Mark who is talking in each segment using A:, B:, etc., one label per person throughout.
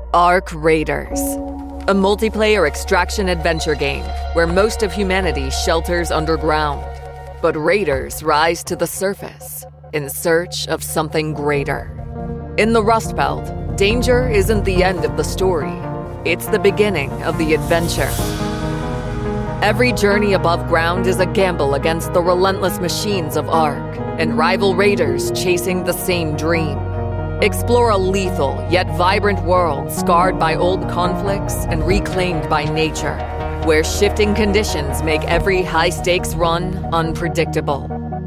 A: Ark Raiders, a multiplayer extraction adventure game where most of humanity shelters underground. But raiders rise to the surface in search of something greater. In the Rust Belt, danger isn't the end of the story. It's the beginning of the adventure. Every journey above ground is a gamble against the relentless machines of Ark and rival raiders chasing the same dream. Explore a lethal yet vibrant world scarred by old conflicts and reclaimed by nature, where shifting conditions make every high-stakes run unpredictable.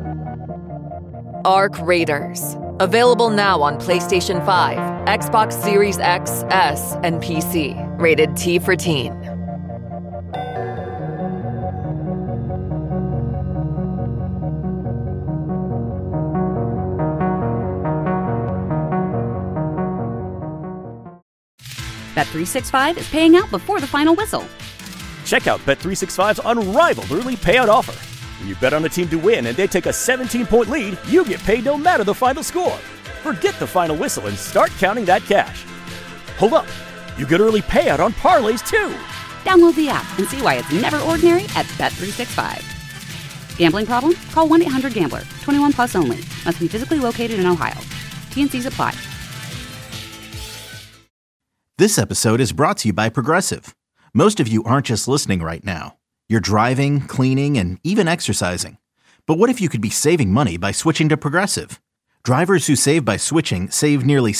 A: Ark Raiders. Available now on PlayStation 5, Xbox Series X, S, and PC. Rated T for Teen.
B: Bet365 is paying out before the final whistle.
C: Check out Bet365's unrivaled early payout offer. When you bet on a team to win and they take a 17-point lead, you get paid no matter the final score. Forget the final whistle and start counting that cash. Hold up. You get early payout on parlays, too.
B: Download the app and see why it's never ordinary at Bet365. Gambling problem? Call 1-800-GAMBLER. 21 plus only. Must be physically located in Ohio. T&Cs apply.
D: This episode is brought to you by Progressive. Most of you aren't just listening right now. You're driving, cleaning, and even exercising. But what if you could be saving money by switching to Progressive? Drivers who save by switching save nearly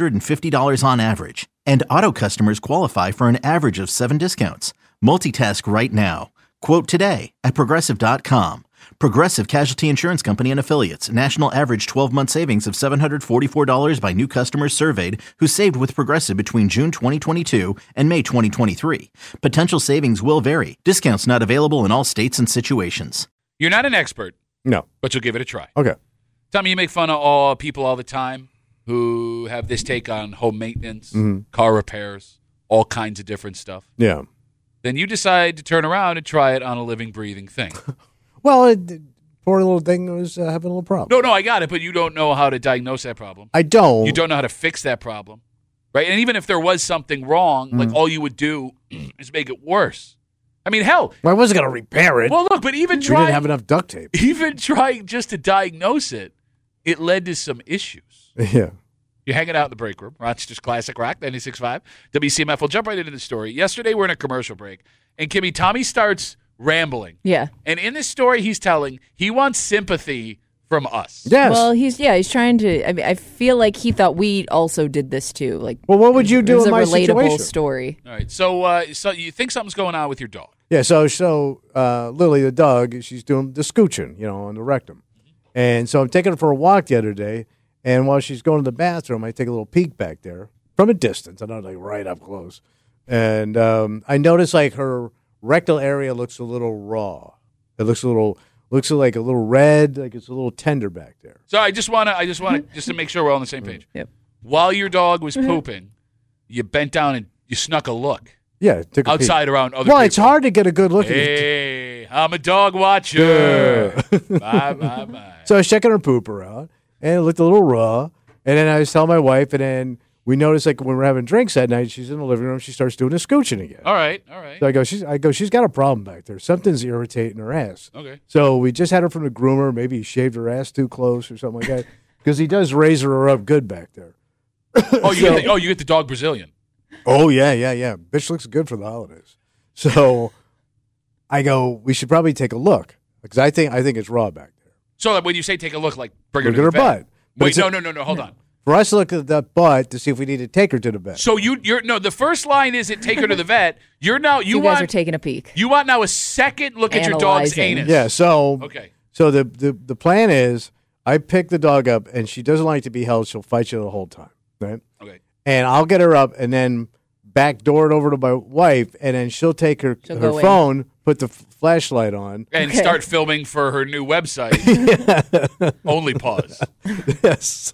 D: $750 on average. And auto customers qualify for an average of 7 discounts. Multitask right now. Quote today at Progressive.com. Progressive Casualty Insurance Company and Affiliates. National average 12-month savings of $744 by new customers surveyed who saved with Progressive between June 2022 and May 2023. Potential savings will vary. Discounts not available in all states and situations.
E: You're not an expert.
F: No.
E: But you'll give it a try.
F: Okay.
E: Tommy, you make fun of all people all the time who have this take on home maintenance, car repairs, all kinds of different stuff.
F: Yeah.
E: Then you decide to turn around and try it on a living, breathing thing.
F: Well, poor little thing was having a little problem.
E: No, I got it, but you don't know how to diagnose that problem.
F: I don't.
E: You don't know how to fix that problem, right? And even if there was something wrong, like all you would do is make it worse. I mean, hell.
F: Well, I wasn't going to repair it.
E: Well, look, but even
F: we
E: trying.
F: didn't have enough duct tape.
E: Even trying just to diagnose it, it led to some issues.
F: Yeah.
E: You're hanging out in the break room, Rochester's Classic Rock, 96.5, WCMF. We'll jump right into the story. Yesterday, we're in a commercial break, and Kimmy, Tommy starts rambling.
G: Yeah.
E: And in this story he's telling, he wants sympathy from us.
F: Yes.
G: Well, he's trying to. I mean, I feel like he thought we also did this too. Like,
F: well, what would you do in my
G: situation? It was a relatable
F: situation?
G: story.
E: All right. So you think something's going on with your dog?
F: Yeah. So Lily, the dog, she's doing the scooching, on the rectum, and so I'm taking her for a walk the other day, and while she's going to the bathroom, I take a little peek back there from a distance. I'm not like right up close, and I notice like her rectal area looks a little raw. It looks like a little red, like it's a little tender back there.
E: So I just want to just to make sure we're all on the same page.
G: Yep.
E: While your dog was pooping, you bent down and you snuck a look.
F: Yeah, took a
E: outside
F: peek.
E: around other
F: Well,
E: people.
F: it's hard to get a good look at
E: Hey, I'm a dog watcher. Bye.
F: So I was checking her pooper out, and it looked a little raw. And then I was telling my wife, and then we noticed, like, when we're having drinks that night, she's in the living room, she starts doing the scooching again.
E: All right.
F: So I go, she's got a problem back there. Something's irritating her ass.
E: Okay.
F: So we just had her from the groomer. Maybe he shaved her ass too close or something like that, because he does razor her up good back there.
E: You get the dog Brazilian.
F: Oh, yeah. Bitch looks good for the holidays. So I go, we should probably take a look, because I think it's raw back there.
E: So when you say take a look, like bring her
F: Look
E: to
F: at
E: the
F: her
E: vet.
F: butt.
E: Wait, no, hold on.
F: For us to look at that butt to see if we need to take her to the vet.
E: So you're the first line isn't take her to the vet. You
G: guys are taking a peek.
E: You want now a second look at your dog's
G: Analyzing.
E: anus.
F: Yeah, so
E: Okay.
F: So the plan is I pick the dog up, and she doesn't like to be held. She'll fight you the whole time, right?
E: Okay.
F: And I'll get her up and then backdoor it over to my wife, and then she'll take her
G: go
F: phone, put the flashlight on,
E: And start filming for her new website. Only pause.
F: Yes.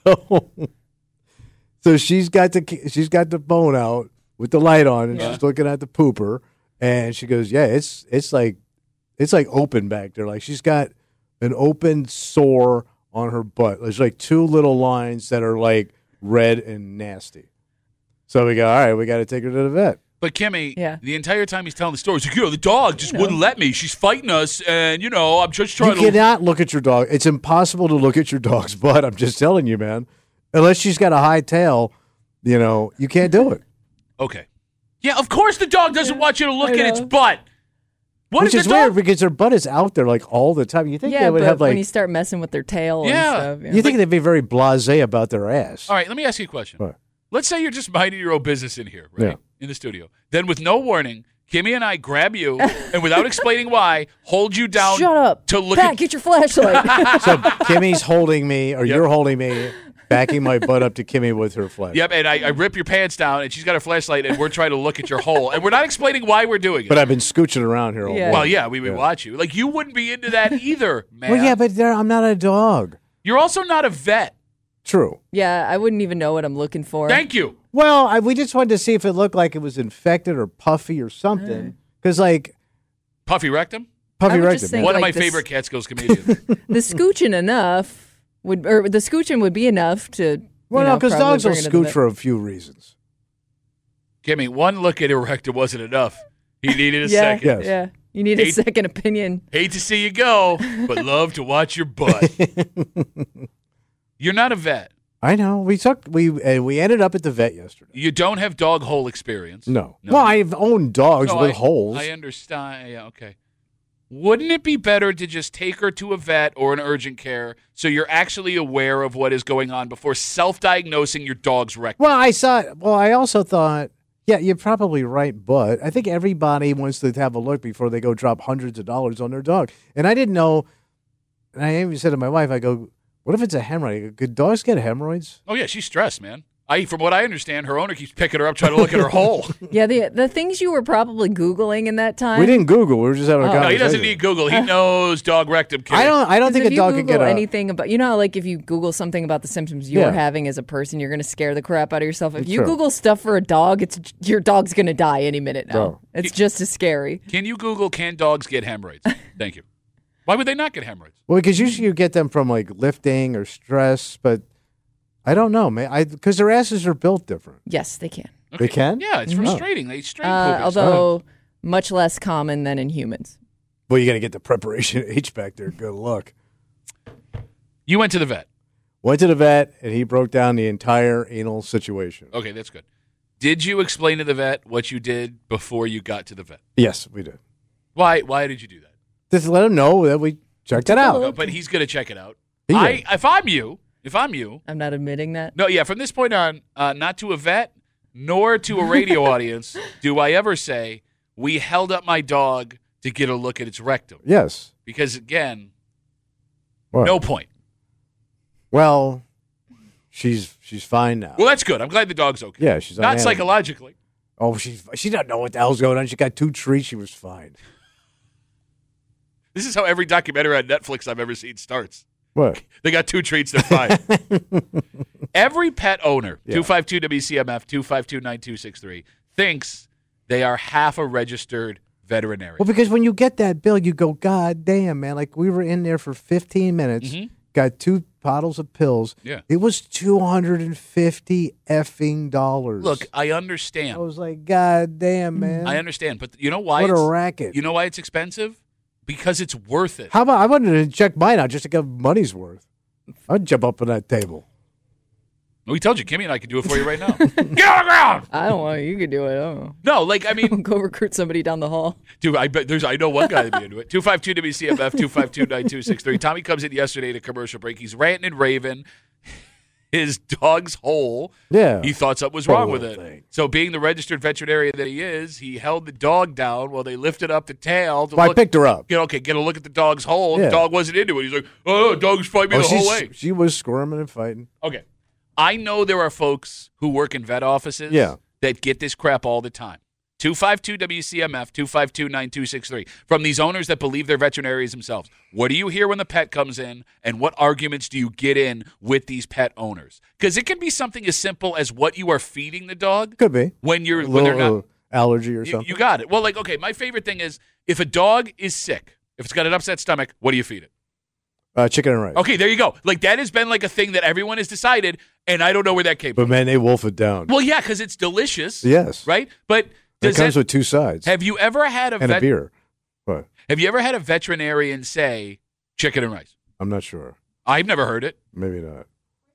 F: So she's got the phone out with the light on, and she's looking at the pooper, and she goes, "Yeah, it's like open back there. Like she's got an open sore on her butt. There's like 2 little lines that are like red and nasty." So we go, all right, we got to take her to the vet.
E: But Kimmy,
G: Yeah.
E: the entire time he's telling the story, he's like, the dog just wouldn't let me. She's fighting us, and, I'm just trying
F: You cannot look at your dog. It's impossible to look at your dog's butt. I'm just telling you, man. Unless she's got a high tail, you can't do it.
E: Okay. Yeah, of course the dog doesn't want you to look
G: I
E: at its
G: know.
E: butt. What
F: Which
E: is
F: is
E: the dog?
F: weird because their butt is out there like all the time. You think
G: Yeah,
F: they would
G: but
F: have
G: when you start messing with their tail
E: Yeah.
G: and stuff.
F: you think they'd be very blasé about their ass.
E: All right, let me ask you a question.
F: What?
E: Let's say you're just minding your own business in here, right?
F: Yeah.
E: In the studio. Then with no warning, Kimmy and I grab you and without explaining why, hold you down
G: Shut up.
E: to look
G: Pat,
E: at
G: get your flashlight.
F: So Kimmy's holding me, or you're holding me, backing my butt up to Kimmy with her flash.
E: Yep, and I rip your pants down and she's got her flashlight and we're trying to look at your hole. And we're not explaining why we're doing it.
F: But I've been scooching around here all
G: Yeah.
F: day.
E: Well, yeah, we would watch you. Like, you wouldn't be into that either, man.
F: Well, yeah, but I'm not a dog.
E: You're also not a vet.
F: True.
G: Yeah, I wouldn't even know what I'm looking for.
E: Thank you.
F: Well, we just wanted to see if it looked like it was infected or puffy or something. Because,
E: Puffy rectum?
F: puffy
G: I would
F: rectum.
G: just
F: man.
G: think-
E: One of my
G: like this-
E: favorite Catskills comedians.
G: The scooching the scooching would be enough to.
F: Well, no, because
G: probably
F: dogs will
G: bring it to the
F: scooch
G: vet.
F: for a few reasons.
E: Kimmy, one look at her rectum wasn't enough. He needed a
G: Yeah,
E: second.
F: Yes.
G: yeah. You need a
E: Eight-
G: second opinion.
E: Hate to see you go, but love to watch your butt. You're not a vet.
F: I know. We ended up at the vet yesterday.
E: You don't have dog hole experience.
F: No. Well, I've owned dogs
E: No,
F: with
E: I-
F: holes.
E: I understand. Yeah, okay. Wouldn't it be better to just take her to a vet or an urgent care so you're actually aware of what is going on before self-diagnosing your dog's rectum?
F: Well, I also thought, yeah, you're probably right, but I think everybody wants to have a look before they go drop hundreds of dollars on their dog. And I didn't know, and I even said to my wife, I go, what if it's a hemorrhoid? I go, could dogs get hemorrhoids?
E: Oh, yeah, she's stressed, man. From what I understand, her owner keeps picking her up trying to look at her hole.
G: Yeah, the things you were probably Googling in that time.
F: We didn't Google. We were just having a
G: Oh.
E: No,
F: conversation.
E: he doesn't need Google. He knows dog rectum care.
F: I don't think
G: if
F: a
G: you
F: dog could
G: Google
F: get
G: anything about, how, like if you Google something about the symptoms you're
F: Yeah.
G: having as a person, you're going to scare the crap out of yourself. If you
F: True.
G: Google stuff for a dog, your dog's going to die any minute now.
F: Bro.
G: It's just as scary.
E: Can you Google, can dogs get hemorrhoids? Thank you. Why would they not get hemorrhoids?
F: Well, because usually you get them from like lifting or stress, but I don't know, man. Because their asses are built different.
G: Yes, they can.
F: They can?
E: Yeah, it's frustrating. They strain poopies.
G: Although much less common than in humans.
F: Well, you got to get the preparation H back there. Good luck.
E: You went to the vet.
F: Went to the vet, and he broke down the entire anal situation.
E: Okay, that's good. Did you explain to the vet what you did before you got to the vet?
F: Yes, we did.
E: Why did you do that?
F: Just let him know that we checked it out.
E: No, but he's going to check it out.
F: He did.
E: If I'm you,
G: I'm not admitting that.
E: no, yeah, from this point on, not to a vet nor to a radio audience do I ever say, we held up my dog to get a look at its rectum.
F: Yes.
E: Because, again,
F: What?
E: no point.
F: Well, she's fine now.
E: Well, that's good. I'm glad the dog's okay.
F: Yeah, she's on
E: not
F: animal.
E: psychologically.
F: Oh, she doesn't know what the hell's going on. She got 2 treats. She was fine.
E: This is how every documentary on Netflix I've ever seen starts.
F: What?
E: They got 2 treats, they're fine. Every pet owner,
F: Yeah.
E: 252-WCMF, 252-9263, thinks they are half a registered veterinarian.
F: Well, because when you get that bill, you go, God damn, man. Like, we were in there for 15 minutes, got 2 bottles of pills.
E: Yeah.
F: It was $250 effing dollars.
E: Look, I understand.
F: I was like, God damn, man.
E: I understand, but you know why?
F: What a
E: it's-
F: racket.
E: You know why it's expensive? Because it's worth it.
F: How about I wanted to check mine out just to get money's worth. I'd jump up on that table.
E: We told you, Kimmy and I can do it for you right now. Get on the ground!
G: I don't want you could do it. I don't know.
E: No, like, I mean,
G: Go recruit somebody down the hall.
E: dude, I know one guy that'd be into it. 252-WCMF, 252-9263. Tommy comes in yesterday to commercial break. He's ranting and raving. His dog's hole.
F: Yeah.
E: He thought something was wrong with
F: Poor
E: it.
F: thing.
E: So being the registered veterinarian that he is, he held the dog down while they lifted up the tail to
F: Well, I
E: look.
F: picked her up.
E: Get a look at the dog's hole.
F: Yeah.
E: The dog wasn't into it. He's like, oh, dog's fighting me the whole way.
F: She was squirming and fighting.
E: Okay. I know there are folks who work in vet offices
F: Yeah.
E: that get this crap all the time. 252-WCMF, 252-9263. From these owners that believe they're veterinarians themselves. What do you hear when the pet comes in, and what arguments do you get in with these pet owners? Because it can be something as simple as what you are feeding the dog
F: Could be.
E: when
F: A
E: they're not.
F: little allergy or
E: You,
F: something.
E: you got it. Well, like, okay, my favorite thing is if a dog is sick, if it's got an upset stomach, what do you feed it?
F: Chicken and rice.
E: Okay, there you go. Like, that has been like a thing that everyone has decided, and I don't know where that came
F: But
E: from.
F: man, they wolf it down.
E: Well, yeah, because it's delicious.
F: Yes.
E: Right? But
F: It comes with two sides
E: have you ever had
F: and a beer. What?
E: Have you ever had a veterinarian say chicken and rice?
F: I'm not sure.
E: I've never heard it.
F: Maybe not.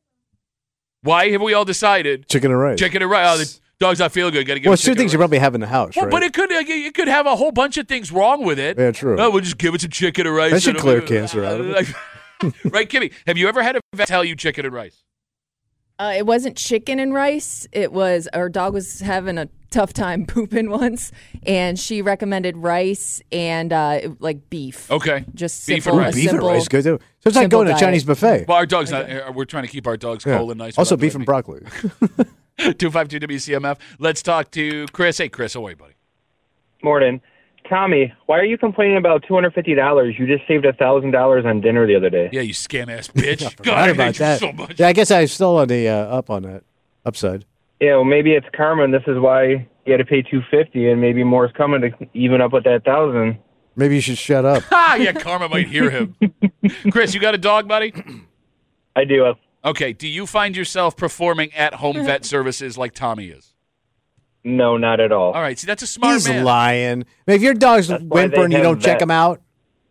E: Why have we all decided
F: Chicken and rice.
E: chicken and rice? Oh, the dog's not feeling good. Got to give
F: Well,
E: it
F: it's two
E: chicken
F: things you
E: and rice.
F: probably have in the house,
E: Well,
F: right?
E: but it could have a whole bunch of things wrong with it.
F: Yeah, true.
E: Oh, we'll just give it some chicken and rice.
F: That should
E: and-
F: clear cancer out of it.
E: Right, Kimmy? Have you ever had a vet tell you chicken and rice?
G: It wasn't chicken and rice. It was our dog was having a tough time pooping once, and she recommended rice and like beef.
E: Okay.
G: Just
E: Beef
G: simple.
E: and rice.
G: a
F: Beef and
G: simple-
F: rice, good too. So it's like
G: simple
F: going to a
G: diet.
F: Chinese buffet.
E: Well, our dog's not. We're trying to keep our dog's
F: Yeah.
E: colon nice.
F: Also,
E: without
F: beef and
E: blood
F: broccoli.
E: meat. 252 WCMF. Let's talk to Chris. Hey, Chris, how are you, buddy?
H: Morning. Tommy, why are you complaining about $250? You just saved $1,000 on dinner the other day.
E: Yeah, you scam ass bitch. God,
F: Forgot
E: I
F: about
E: hate you
F: that.
E: so much.
F: Yeah, I guess I was still on the up on that upside.
H: Yeah, well, maybe it's karma, and this is why you had to pay $250, and maybe more is coming to even up with that $1,000.
F: Maybe you should shut up.
E: Ah, yeah, karma might hear him. Chris, you got a dog, buddy?
H: I do.
E: Okay. Do you find yourself performing at-home vet services like Tommy is?
H: No, not at all.
E: All right. See, that's a smart
F: He's
E: man.
F: lying. I mean, if your dog's
H: That's why
F: whimpering,
H: they
F: you
H: have
F: don't check
H: vets.
F: him out.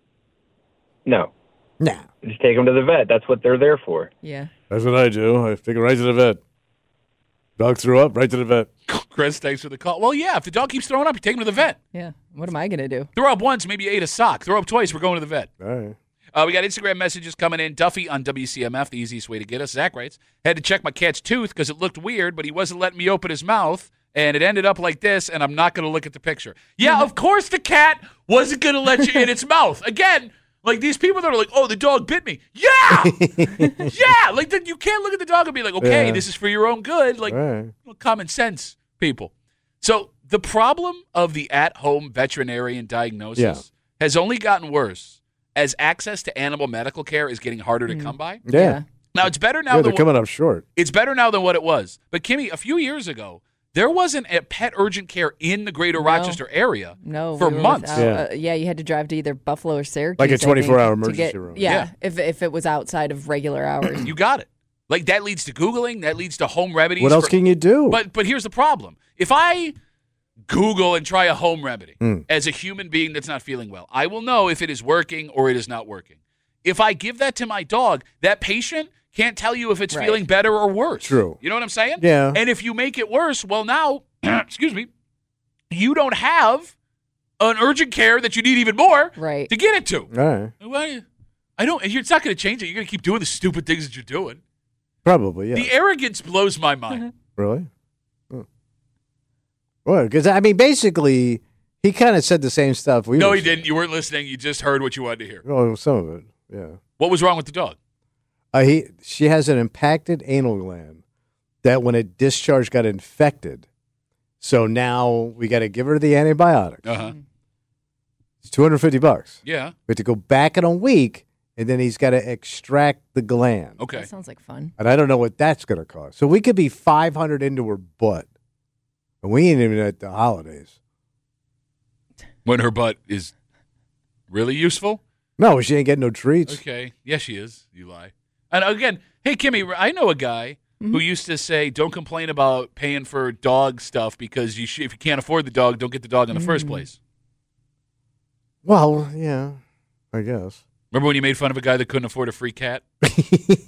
H: No,
F: Nah,
H: just take them to the vet. That's what they're there for.
G: Yeah.
F: that's what I do. I take him right to the vet. Dog threw up, right to the vet.
E: Chris, thanks for the call. Well, yeah, if the dog keeps throwing up, you take him to the vet.
G: Yeah. What am I gonna do?
E: Throw up once, maybe you ate a sock. Throw up twice, we're going to the vet.
F: All right.
E: We got Instagram messages coming in. Duffy on WCMF, the easiest way to get us. Zach writes, had to check my cat's tooth because it looked weird, but he wasn't letting me open his mouth, and it ended up like this, and I'm not going to look at the picture. Yeah, of course the cat wasn't going to let you in its mouth. Again, like these people that are like, oh, the dog bit me. Yeah! Yeah! Like, you can't look at the dog and be like, okay,
F: Yeah.
E: this is for your own good. Like,
F: All right.
E: well, common sense, people. So the problem of the at-home veterinarian diagnosis has only gotten worse as access to animal medical care is getting harder to come by.
F: Yeah.
E: Now it's better now
F: Yeah,
E: than
F: they're coming up short.
E: it's better now than what it was. But Kimmy, a few years ago, there wasn't a pet urgent care in the greater Rochester area
G: No.
E: for
G: we were
E: months.
G: without- yeah, you had to drive to either Buffalo or Syracuse.
F: Like a
G: I think,
F: 24-hour
G: to
F: emergency
G: get-
F: room.
G: Yeah, if it was outside of regular hours.
E: You got it. Like that leads to Googling, that leads to home remedies.
F: What else can you do?
E: But here's the problem. If I Google and try a home remedy as a human being that's not feeling well, I will know if it is working or it is not working. If I give that to my dog, that patient can't tell you if it's
G: Right.
E: feeling better or worse.
F: True.
E: You know what I'm saying?
F: Yeah.
E: And if you make it worse, well, now, excuse me, you don't have an urgent care that you need even more
G: Right.
E: to get it to.
F: All right.
E: Why- I don't. It's not going to change it. You're going to keep doing the stupid things that you're doing.
F: Probably, yeah.
E: The arrogance blows my mind.
F: Really? Oh. Well, because, I mean, basically, he kind of said the same stuff we
E: No,
F: were
E: he didn't. You weren't listening. You just heard what you wanted to hear.
F: Oh, some of it, yeah.
E: What was wrong with the dog?
F: She has an impacted anal gland that when it discharged got infected. So now we got to give her the antibiotics.
E: Uh-huh.
F: It's $250.
E: Yeah.
F: We have to go back in a week, and then he's got to extract the gland.
E: Okay.
G: That sounds like fun.
F: And I don't know what that's going to cost. So we could be $500 into her butt, and we ain't even at the holidays.
E: When her butt is really useful?
F: No, she ain't getting no treats.
E: Okay. Yes, she is. You lie. And again, hey, Kimmy, I know a guy who used to say, don't complain about paying for dog stuff because if you can't afford the dog, don't get the dog in the first place.
F: Well, yeah, I guess.
E: Remember when you made fun of a guy that couldn't afford a free cat? This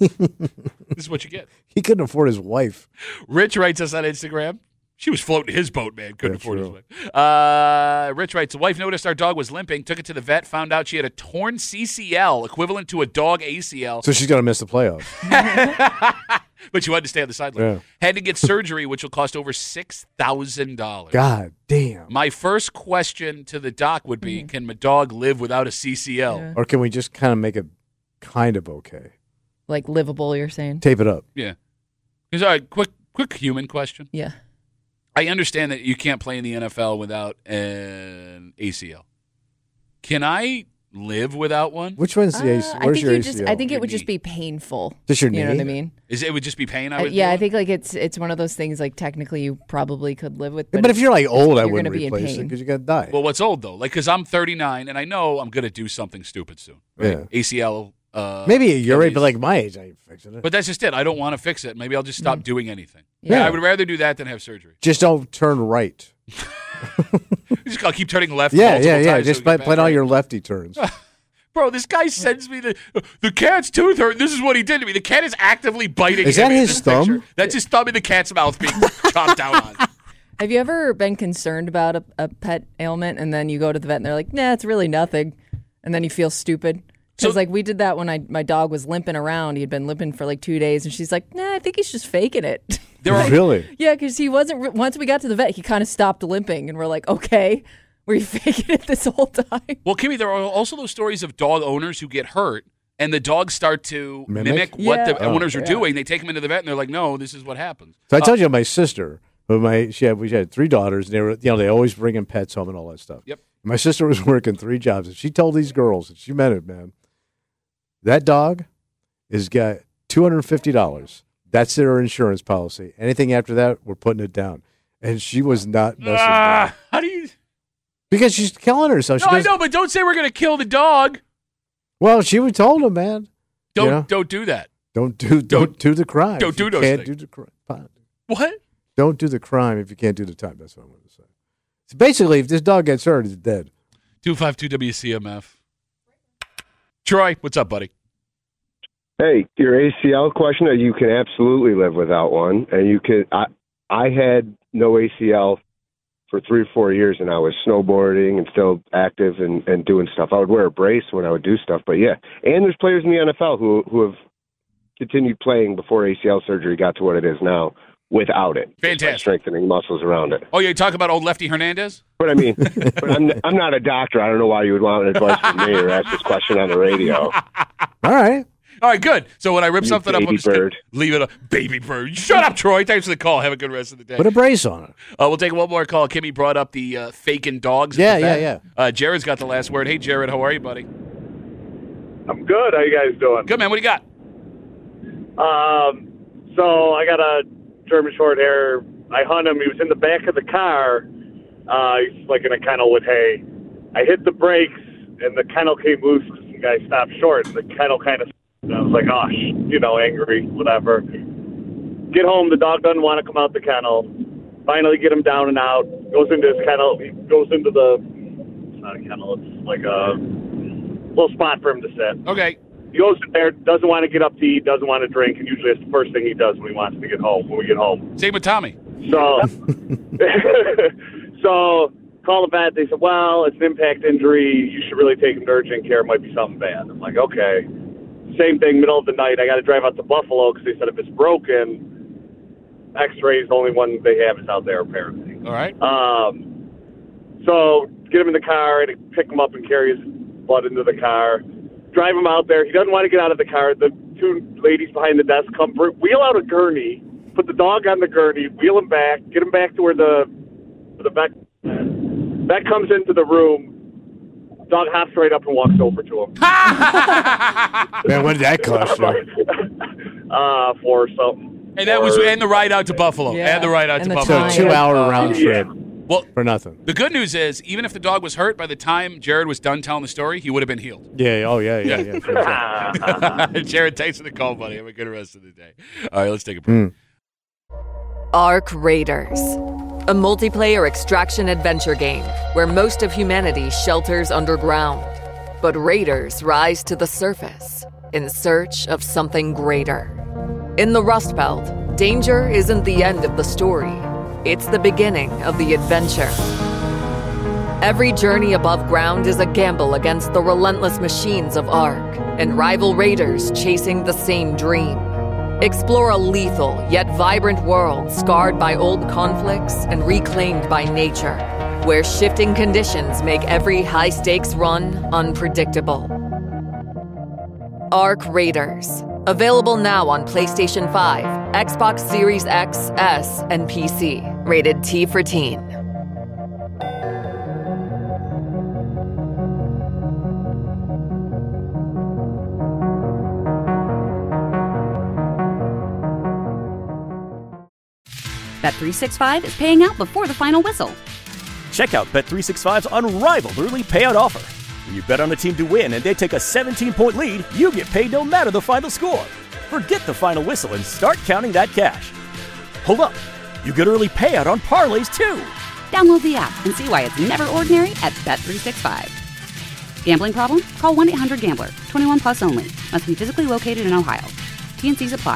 E: is what you get.
F: He couldn't afford his wife.
E: Rich writes us on Instagram. She was floating his boat, man. Couldn't
F: Yeah,
E: afford his
F: true.
E: wife. Rich writes, the wife noticed our dog was limping, took it to the vet, found out she had a torn CCL, equivalent to a dog ACL,
F: So she's going to miss the playoffs.
E: but she wanted to stay on the sideline.
F: Yeah.
E: Had to get surgery, which will cost over $6,000.
F: God damn.
E: My first question to the doc would be, can my dog live without a CCL?
F: Or can we just kind of make it kind of okay?
G: Like livable, you're saying?
F: Tape it up.
E: Yeah. All right, quick human question.
G: Yeah.
E: I understand that you can't play in the NFL without an ACL. Can I live without one?
F: Which one's the ACL?
G: I
F: Where's
G: think
F: your
G: you
F: ACL?
G: just. I think
E: Your
G: it would
E: knee.
G: just be painful.
F: Just your
G: You know what I
F: knee?
G: mean?
E: It would just be pain? I would
G: Yeah, I
E: do?
G: think like it's one of those things. Like technically, you probably could live with.
F: But if you're like old, I
G: you're
F: wouldn't
G: gonna be in
F: replace it
G: pain.
F: because you got to die.
E: Well, what's old, though? Like, because I'm 39, and I know I'm going to do something stupid soon. Right?
F: Yeah.
E: ACL
F: Maybe at your
E: at
F: age, but
E: least.
F: like my age, I ain't fixing it.
E: But that's just it. I don't want to fix it. Maybe I'll just stop doing anything.
G: Yeah.
E: I would rather do that than have surgery.
F: Just don't turn right.
E: You just gotta keep turning left.
F: Yeah,
E: multiple
F: yeah.
E: times
F: Just
E: till we get
F: plan
E: back
F: all
E: right.
F: your lefty turns.
E: Bro, this guy sends me the cat's tooth hurt. This is what he did to me. The cat is actively biting.
F: Is
E: him
F: that
E: in
F: his
E: this
F: thumb?
E: picture. That's his thumb in the cat's mouth being chomped down on.
G: Have you ever been concerned about a pet ailment and then you go to the vet and they're like, nah, it's really nothing. And then you feel stupid? Because like we did that when my dog was limping around. He had been limping for like 2 days. And she's like, nah, I think he's just faking it.
F: Really?
G: Yeah, because he wasn't. Once we got to the vet, he kind of stopped limping. And we're like, okay, were you faking it this whole time?
E: Well, Kimmy, there are also those stories of dog owners who get hurt and the dogs start to mimic what the owners are doing. They take them into the vet and they're like, no, this is what happens.
F: So I told you my sister, who we had 3 daughters, and they were, they always bring in pets home and all that stuff.
E: Yep.
F: My sister was working 3 jobs, and she told these girls, and she meant it, man. That dog has got $250. That's their insurance policy. Anything after that, we're putting it down. And she was not messing with it.
E: How do you?
F: Because she's killing herself.
E: No, I know, but don't say we're going to kill the dog.
F: Well, she would told him, man.
E: Don't do that.
F: Don't do the crime.
E: Don't
F: if
E: do
F: you
E: those
F: can't
E: things.
F: do the crime.
E: What?
F: Don't do the crime if you can't do the time. That's what I'm going to say. So basically, if this dog gets hurt, it's dead.
E: 252 WCMF. Troy, what's up, buddy?
I: Hey, your ACL question, you can absolutely live without one. And you can. I had no ACL for 3 or 4 years, and I was snowboarding and still active and doing stuff. I would wear a brace when I would do stuff, but yeah. And there's players in the NFL who have continued playing before ACL surgery got to what it is now without it.
E: Fantastic.
I: By strengthening muscles around it.
E: Oh, you talk about old Lefty Hernandez?
I: But I mean, I'm not a doctor. I don't know why you would want advice from me or ask this question on the radio.
F: All right.
E: All right, good. So when I rip
I: You
E: something up, I'm
I: baby
E: just gonna
I: bird.
E: leave it up. Baby bird. Shut up, Troy. Thanks for the call. Have a good rest of the day.
F: Put a brace on it.
E: We'll take one more call. Kimmy brought up the faking dogs.
F: Yeah,
E: at the vet.
F: yeah.
E: Jared's got the last word. Hey, Jared, how are you, buddy?
J: I'm good. How you guys doing?
E: Good, man. What do you got?
J: So I got a German short hair. I hunt him. He was in the back of the car. He's like in a kennel with hay. I hit the brakes, and the kennel came loose because some guy stopped short. And the kennel kind of, I was like, oh, angry, whatever. Get home. The dog doesn't want to come out the kennel. Finally get him down and out. Goes into his kennel. He goes into it's not a kennel. It's like a little spot for him to sit.
E: Okay.
J: He goes in there, doesn't want to get up to eat, doesn't want to drink, and usually it's the first thing he does when he wants to get home, when we get home.
E: Same with Tommy.
J: So, so call the vet. They said, well, it's an impact injury. You should really take him to urgent care. It might be something bad. I'm like, okay. Same thing, middle of the night. I got to drive out to Buffalo because they said if it's broken, X-rays, the only one they have is out there apparently.
E: All right.
J: So get him in the car and pick him up and carry his blood into the car. Drive him out there. He doesn't want to get out of the car. The 2 ladies behind the desk come, wheel out a gurney, put the dog on the gurney, wheel him back, get him back to where the vet comes into the room. Dog hops right up and walks over to him.
F: Man, what did that cost you?
J: For something.
E: And that was and the ride out to Buffalo.
G: Yeah.
E: And the ride out
G: And
E: to
G: the
E: Buffalo.
F: So
G: time.
F: 2-hour round trip
E: Well,
F: for nothing.
E: the good news is, even if the dog was hurt, by the time Jared was done telling the story, he would have been healed.
F: Yeah. Oh, yeah. For sure.
E: Jared, thanks for the call, buddy. Have a good rest of the day. All right, let's take a break.
A: Ark Raiders, a multiplayer extraction adventure game where most of humanity shelters underground. But raiders rise to the surface in search of something greater. In the Rust Belt, danger isn't the end of the story. It's the beginning of the adventure. Every journey above ground is a gamble against the relentless machines of Ark and rival raiders chasing the same dream. Explore a lethal yet vibrant world scarred by old conflicts and reclaimed by nature, where shifting conditions make every high-stakes run unpredictable. Ark Raiders. Available now on PlayStation 5, Xbox Series X, S, and PC. Rated T for Teen.
B: Bet365 is paying out before the final whistle.
C: Check out Bet365's unrivaled early payout offer. When you bet on a team to win and they take a 17-point lead, you get paid no matter the final score. Forget the final whistle and start counting that cash. Hold up. You get early payout on parlays, too.
B: Download the app and see why it's never ordinary at Bet365. Gambling problem? Call 1-800-GAMBLER. 21 plus only. Must be physically located in Ohio. T&Cs apply.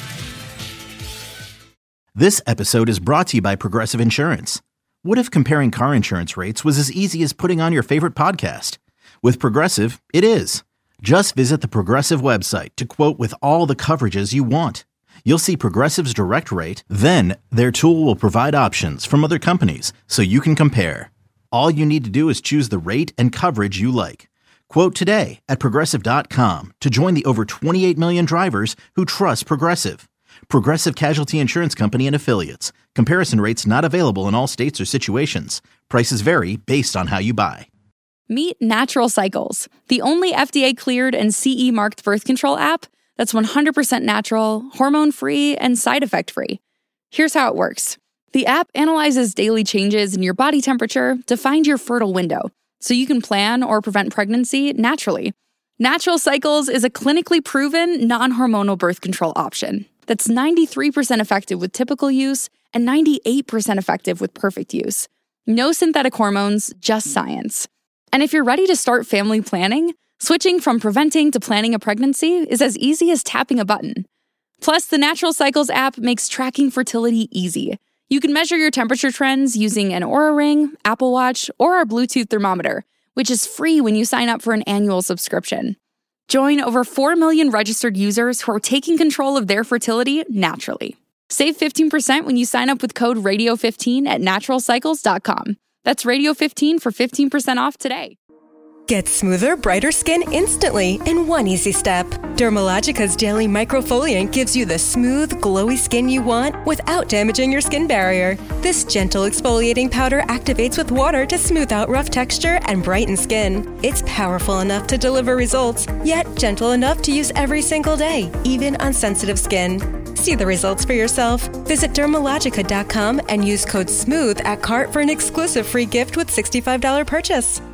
D: This episode is brought to you by Progressive Insurance. What if comparing car insurance rates was as easy as putting on your favorite podcast? With Progressive, it is. Just visit the Progressive website to quote with all the coverages you want. You'll see Progressive's direct rate, then their tool will provide options from other companies so you can compare. All you need to do is choose the rate and coverage you like. Quote today at Progressive.com to join the over 28 million drivers who trust Progressive. Progressive Casualty Insurance Company and Affiliates. Comparison rates not available in all states or situations. Prices vary based on how you buy.
K: Meet Natural Cycles, the only FDA-cleared and CE-marked birth control app that's 100% natural, hormone-free, and side effect-free. Here's how it works. The app analyzes daily changes in your body temperature to find your fertile window, so you can plan or prevent pregnancy naturally. Natural Cycles is a clinically proven, non-hormonal birth control option that's 93% effective with typical use and 98% effective with perfect use. No synthetic hormones, just science. And if you're ready to start family planning, switching from preventing to planning a pregnancy is as easy as tapping a button. Plus, the Natural Cycles app makes tracking fertility easy. You can measure your temperature trends using an Oura Ring, Apple Watch, or our Bluetooth thermometer, which is free when you sign up for an annual subscription. Join over 4 million registered users who are taking control of their fertility naturally. Save 15% when you sign up with code RADIO15 at naturalcycles.com. That's Radio15 for 15% off today.
L: Get smoother, brighter skin instantly in one easy step. Dermalogica's Daily Microfoliant gives you the smooth, glowy skin you want without damaging your skin barrier. This gentle exfoliating powder activates with water to smooth out rough texture and brighten skin. It's powerful enough to deliver results, yet gentle enough to use every single day, even on sensitive skin. See the results for yourself. Visit Dermalogica.com and use code SMOOTH at cart for an exclusive free gift with $65 purchase.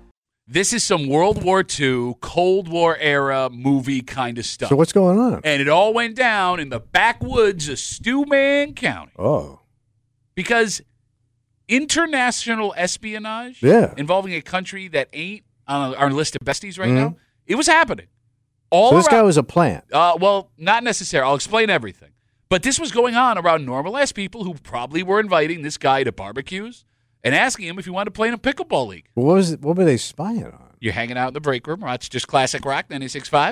E: This is some World War II, Cold War era movie kind of stuff.
F: So what's going on?
E: And it all went down in the backwoods of Steuben County.
F: Oh.
E: Because international espionage involving a country that ain't on our list of besties right now, it was happening.
F: So this guy was a plant.
E: Well, not necessarily. W'll explain everything. But this was going on around normal-ass people who probably were inviting this guy to barbecues and asking him if he wanted to play in a pickleball league.
F: What were they spying on?
E: You're hanging out in the break room. It's just Classic Rock 96.5.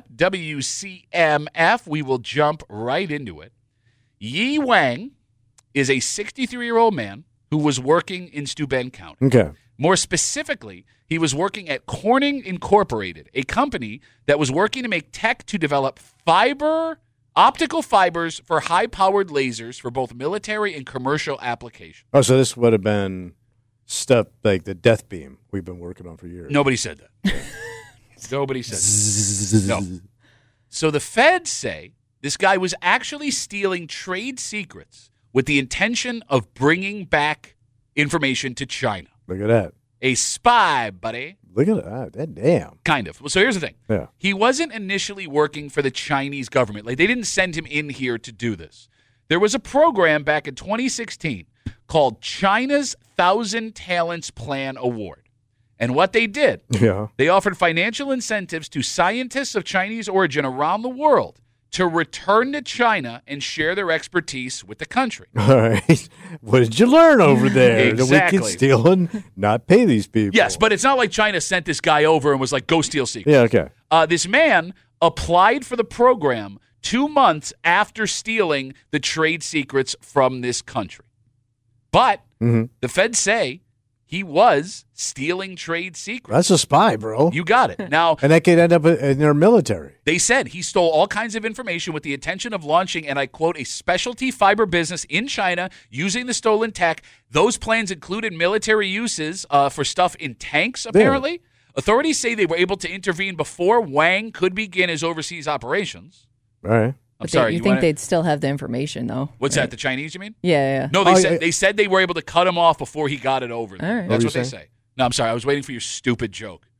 E: WCMF. We will jump right into it. Yi Wang is a 63-year-old man who was working in Steuben County.
F: Okay.
E: More specifically, he was working at Corning Incorporated, a company that was working to make tech to develop optical fibers for high-powered lasers for both military and commercial applications.
F: Oh, so this would have been stuff like the death beam we've been working on for years.
E: Nobody said that. Nobody said that. No. So the feds say this guy was actually stealing trade secrets with the intention of bringing back information to China.
F: Look at that.
E: A spy, buddy.
F: Look at that. Damn.
E: Kind of. Well, so here's the thing.
F: Yeah.
E: He wasn't initially working for the Chinese government. Like, they didn't send him in here to do this. There was a program back in 2016 called China's 1,000 Talents Plan Award. And what they did, they offered financial incentives to scientists of Chinese origin around the world to return to China and share their expertise with the country.
F: All right. What did you learn over there?
E: Exactly.
F: That we can steal and not pay these people.
E: Yes, but it's not like China sent this guy over and was like, go steal secrets.
F: Yeah, okay.
E: This man applied for the program 2 months after stealing the trade secrets from this country. But the feds say he was stealing trade secrets.
F: That's a spy, bro.
E: You got it. Now,
F: and that could end up in their military.
E: They said he stole all kinds of information with the intention of launching, and I quote, a specialty fiber business in China using the stolen tech. Those plans included military uses for stuff in tanks, apparently. Yeah. Authorities say they were able to intervene before Wang could begin his overseas operations.
F: All right.
E: I'm sorry.
G: You think they'd still have the information, though?
E: What's that? The Chinese, you mean?
G: Yeah.
E: No, they said they were able to cut him off before he got it over there.
G: All right.
E: That's what they say. No, I'm sorry. I was waiting for your stupid joke.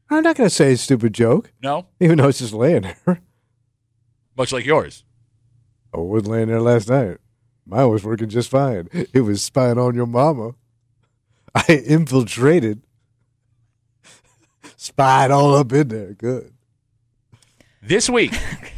F: I'm not going to say a stupid joke,
E: No?
F: even though it's just laying there.
E: Much like yours.
F: I wasn't laying there last night. Mine was working just fine. It was spying on your mama. I infiltrated. Spied all up in there. Good.
E: This week,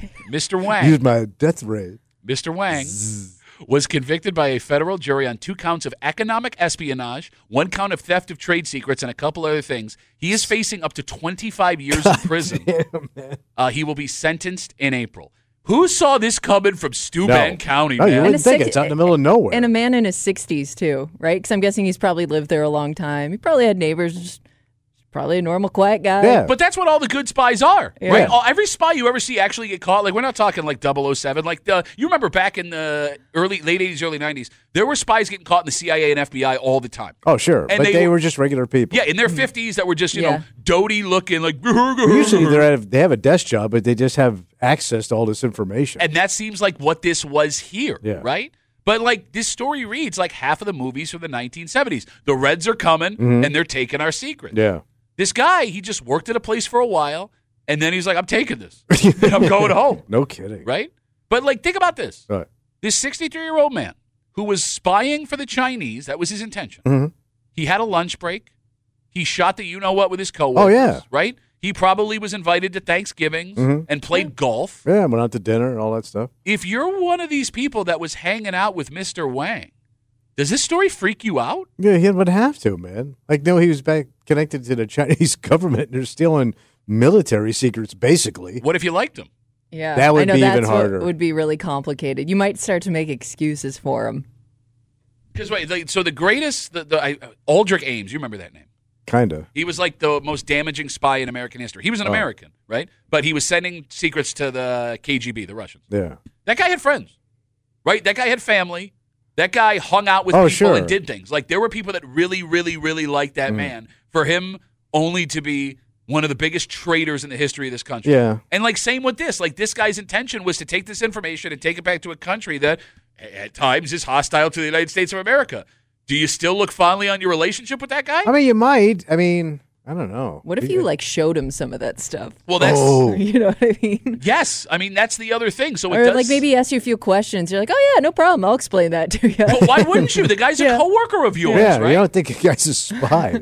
E: Mr. Wang.
F: Used my death ray.
E: Mr. Wang was convicted by a federal jury on 2 counts of economic espionage, 1 count of theft of trade secrets, and a couple other things. He is facing up to 25 years in prison.
F: Damn,
E: He will be sentenced in April. Who saw this coming from Steuben County,
F: No,
E: man?
F: you wouldn't think it's out in the middle of nowhere.
G: And a man in his 60s, too, right? Because I'm guessing he's probably lived there a long time. He probably had neighbors, just probably a normal, quiet guy.
F: Yeah.
E: But that's what all the good spies are,
G: Yeah.
E: right? Every spy you ever see actually get caught. Like, we're not talking like 007. Like, you remember back in the late 80s, early 90s, there were spies getting caught in the CIA and FBI all the time.
F: Oh, sure.
E: And
F: But they were just regular people.
E: Yeah, in their 50s that were just, you know, doty looking, like...
F: Usually they have a desk job, but they just have access to all this information.
E: And that seems like what this was here,
F: Yeah.
E: right? But, like, this story reads like half of the movies from the 1970s. The Reds are coming, and they're taking our secret.
F: Yeah.
E: This guy, he just worked at a place for a while, and then he's like, I'm taking this. And I'm going home.
F: No kidding.
E: Right? But, like, think about this.
F: Right.
E: This 63-year-old man who was spying for the Chinese, that was his intention.
F: Mm-hmm.
E: He had a lunch break. He shot the you-know-what with his coworkers.
F: Oh, yeah.
E: Right? He probably was invited to Thanksgivings and played golf.
F: Yeah, went out to dinner and all that stuff.
E: If you're one of these people that was hanging out with Mr. Wang, does this story freak you out?
F: Yeah, he would have to, man. Like, no, he was back connected to the Chinese government, and they're stealing military secrets, basically.
E: What if you liked him?
G: Yeah,
F: That would
G: I know
F: be
G: that's
F: even harder.
G: What would be really complicated. You might start to make excuses for him.
E: Because, wait, so the greatest, Aldrich Ames, you remember that name?
F: Kind of.
E: He was like the most damaging spy in American history. He was an American, right? But he was sending secrets to the KGB, the Russians.
F: Yeah.
E: That guy had friends, right? That guy had family. That guy hung out with
F: Oh,
E: people
F: sure.
E: and did things. Like, there were people that really, really, really liked that man. For him only to be one of the biggest traitors in the history of this country.
F: Yeah.
E: And, like, same with this. Like, this guy's intention was to take this information and take it back to a country that at times is hostile to the United States of America. Do you still look fondly on your relationship with that guy?
F: I mean, you might. I mean, I don't know.
G: What if you like showed him some of that stuff?
E: Well, that's
G: You know what I mean?
E: yes. I mean, that's the other thing. So it
G: Or
E: does,
G: like maybe he asks you a few questions. You're like, oh yeah, no problem. I'll explain that to you.
E: But why wouldn't you? The guy's a coworker of yours,
F: Yeah,
E: right?
F: you don't think a guy's a spy.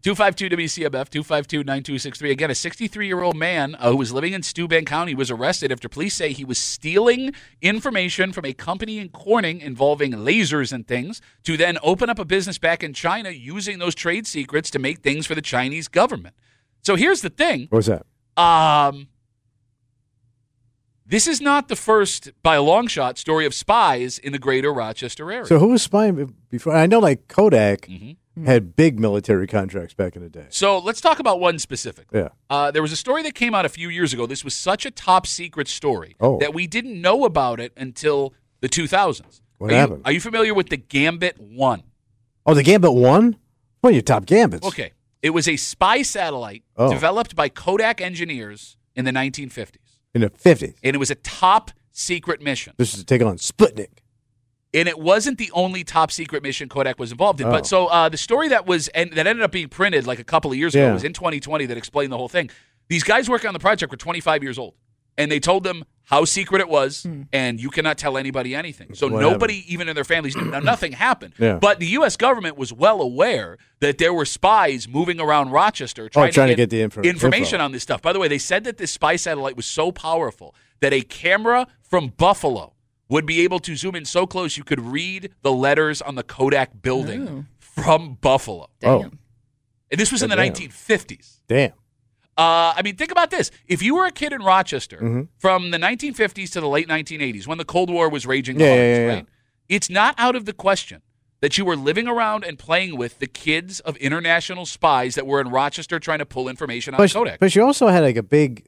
E: 252-WCMF, 252-9263. Again, a 63-year-old man who was living in Steuben County was arrested after police say he was stealing information from a company in Corning involving lasers and things to then open up a business back in China using those trade secrets to make things for the Chinese government. So here's the thing.
F: What's that?
E: This is not the first, by a long shot, story of spies in the greater Rochester area.
F: So who was spying before? I know, like, Kodak had big military contracts back in the day.
E: So let's talk about one specific.
F: Yeah.
E: There was a story that came out a few years ago. This was such a top secret story that we didn't know about it until the 2000s.
F: What happened?
E: Are you familiar with the Gambit 1?
F: Oh, the Gambit 1? One of your top gambits.
E: Okay. It was a spy satellite developed by Kodak engineers in the 1950s.
F: In the 50s.
E: And it was a top secret mission.
F: This is to take on Sputnik.
E: And it wasn't the only top secret mission Kodak was involved in. But so the story that ended up being printed like a couple of years ago was in 2020 that explained the whole thing. These guys working on the project were 25 years old. And they told them how secret it was, and you cannot tell anybody anything. So nobody, even in their families, knew. Now, nothing happened.
F: Yeah.
E: But the U.S. government was well aware that there were spies moving around Rochester trying to get
F: the
E: information on this stuff. By the way, they said that this spy satellite was so powerful that a camera from Buffalo would be able to zoom in so close you could read the letters on the Kodak building from Buffalo.
G: Damn.
E: And this was in the 1950s.
F: Damn.
E: I mean, think about this. If you were a kid in Rochester from the 1950s to the late 1980s, when the Cold War was raging right? It's not out of the question that you were living around and playing with the kids of international spies that were in Rochester trying to pull information out of Kodak.
F: But you also had like a big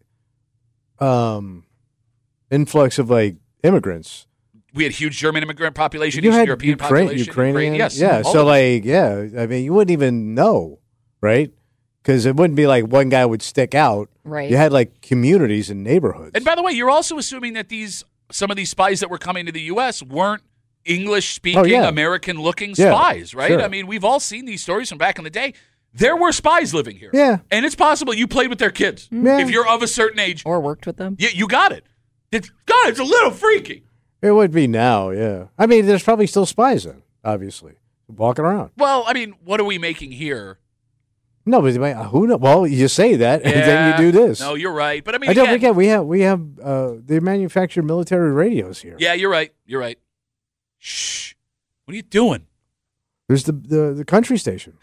F: influx of like immigrants.
E: We had huge German immigrant population,
F: You
E: Eastern
F: had
E: European population.
F: Ukrainian.
E: Yes.
F: Yeah.
E: all
F: So
E: of it.
F: like, I mean, you wouldn't even know, right? Because it wouldn't be like one guy would stick out.
G: Right.
F: You had like communities and neighborhoods.
E: And by the way, you're also assuming that some of these spies that were coming to the U.S. weren't English-speaking, American-looking spies, right?
F: Sure.
E: I mean, we've all seen these stories from back in the day. There were spies living here.
F: Yeah.
E: And it's possible you played with their kids.
F: Yeah.
E: If you're of a certain age.
G: Or worked with them.
E: Yeah, you got it. It's a little freaky.
F: It would be now, yeah. I mean, there's probably still spies then, obviously, walking around.
E: Well, I mean, what are we making here?
F: No, but who knows? Well, you say that, and then you do this.
E: No, you're right. But I mean,
F: I don't
E: again,
F: forget, we have they manufacture military radios here.
E: Yeah, you're right. You're right. Shh. What are you doing?
F: There's the country station.